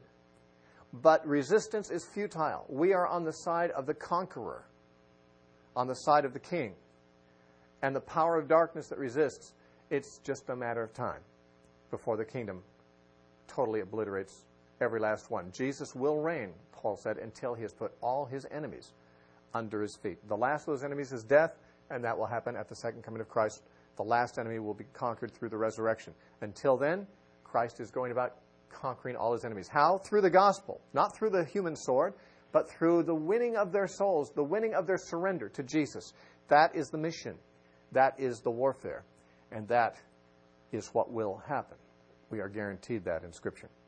But resistance is futile. We are on the side of the conqueror, on the side of the king. And the power of darkness that resists, it's just a matter of time before the kingdom totally obliterates every last one. Jesus will reign, Paul said, until he has put all his enemies under his feet. The last of those enemies is death, and that will happen at the second coming of Christ. The last enemy will be conquered through the resurrection. Until then, Christ is going about conquering all his enemies. How? Through the gospel. Not through the human sword, but through the winning of their souls, the winning of their surrender to Jesus. That is the mission. That is the warfare. And that is what will happen. We are guaranteed that in Scripture.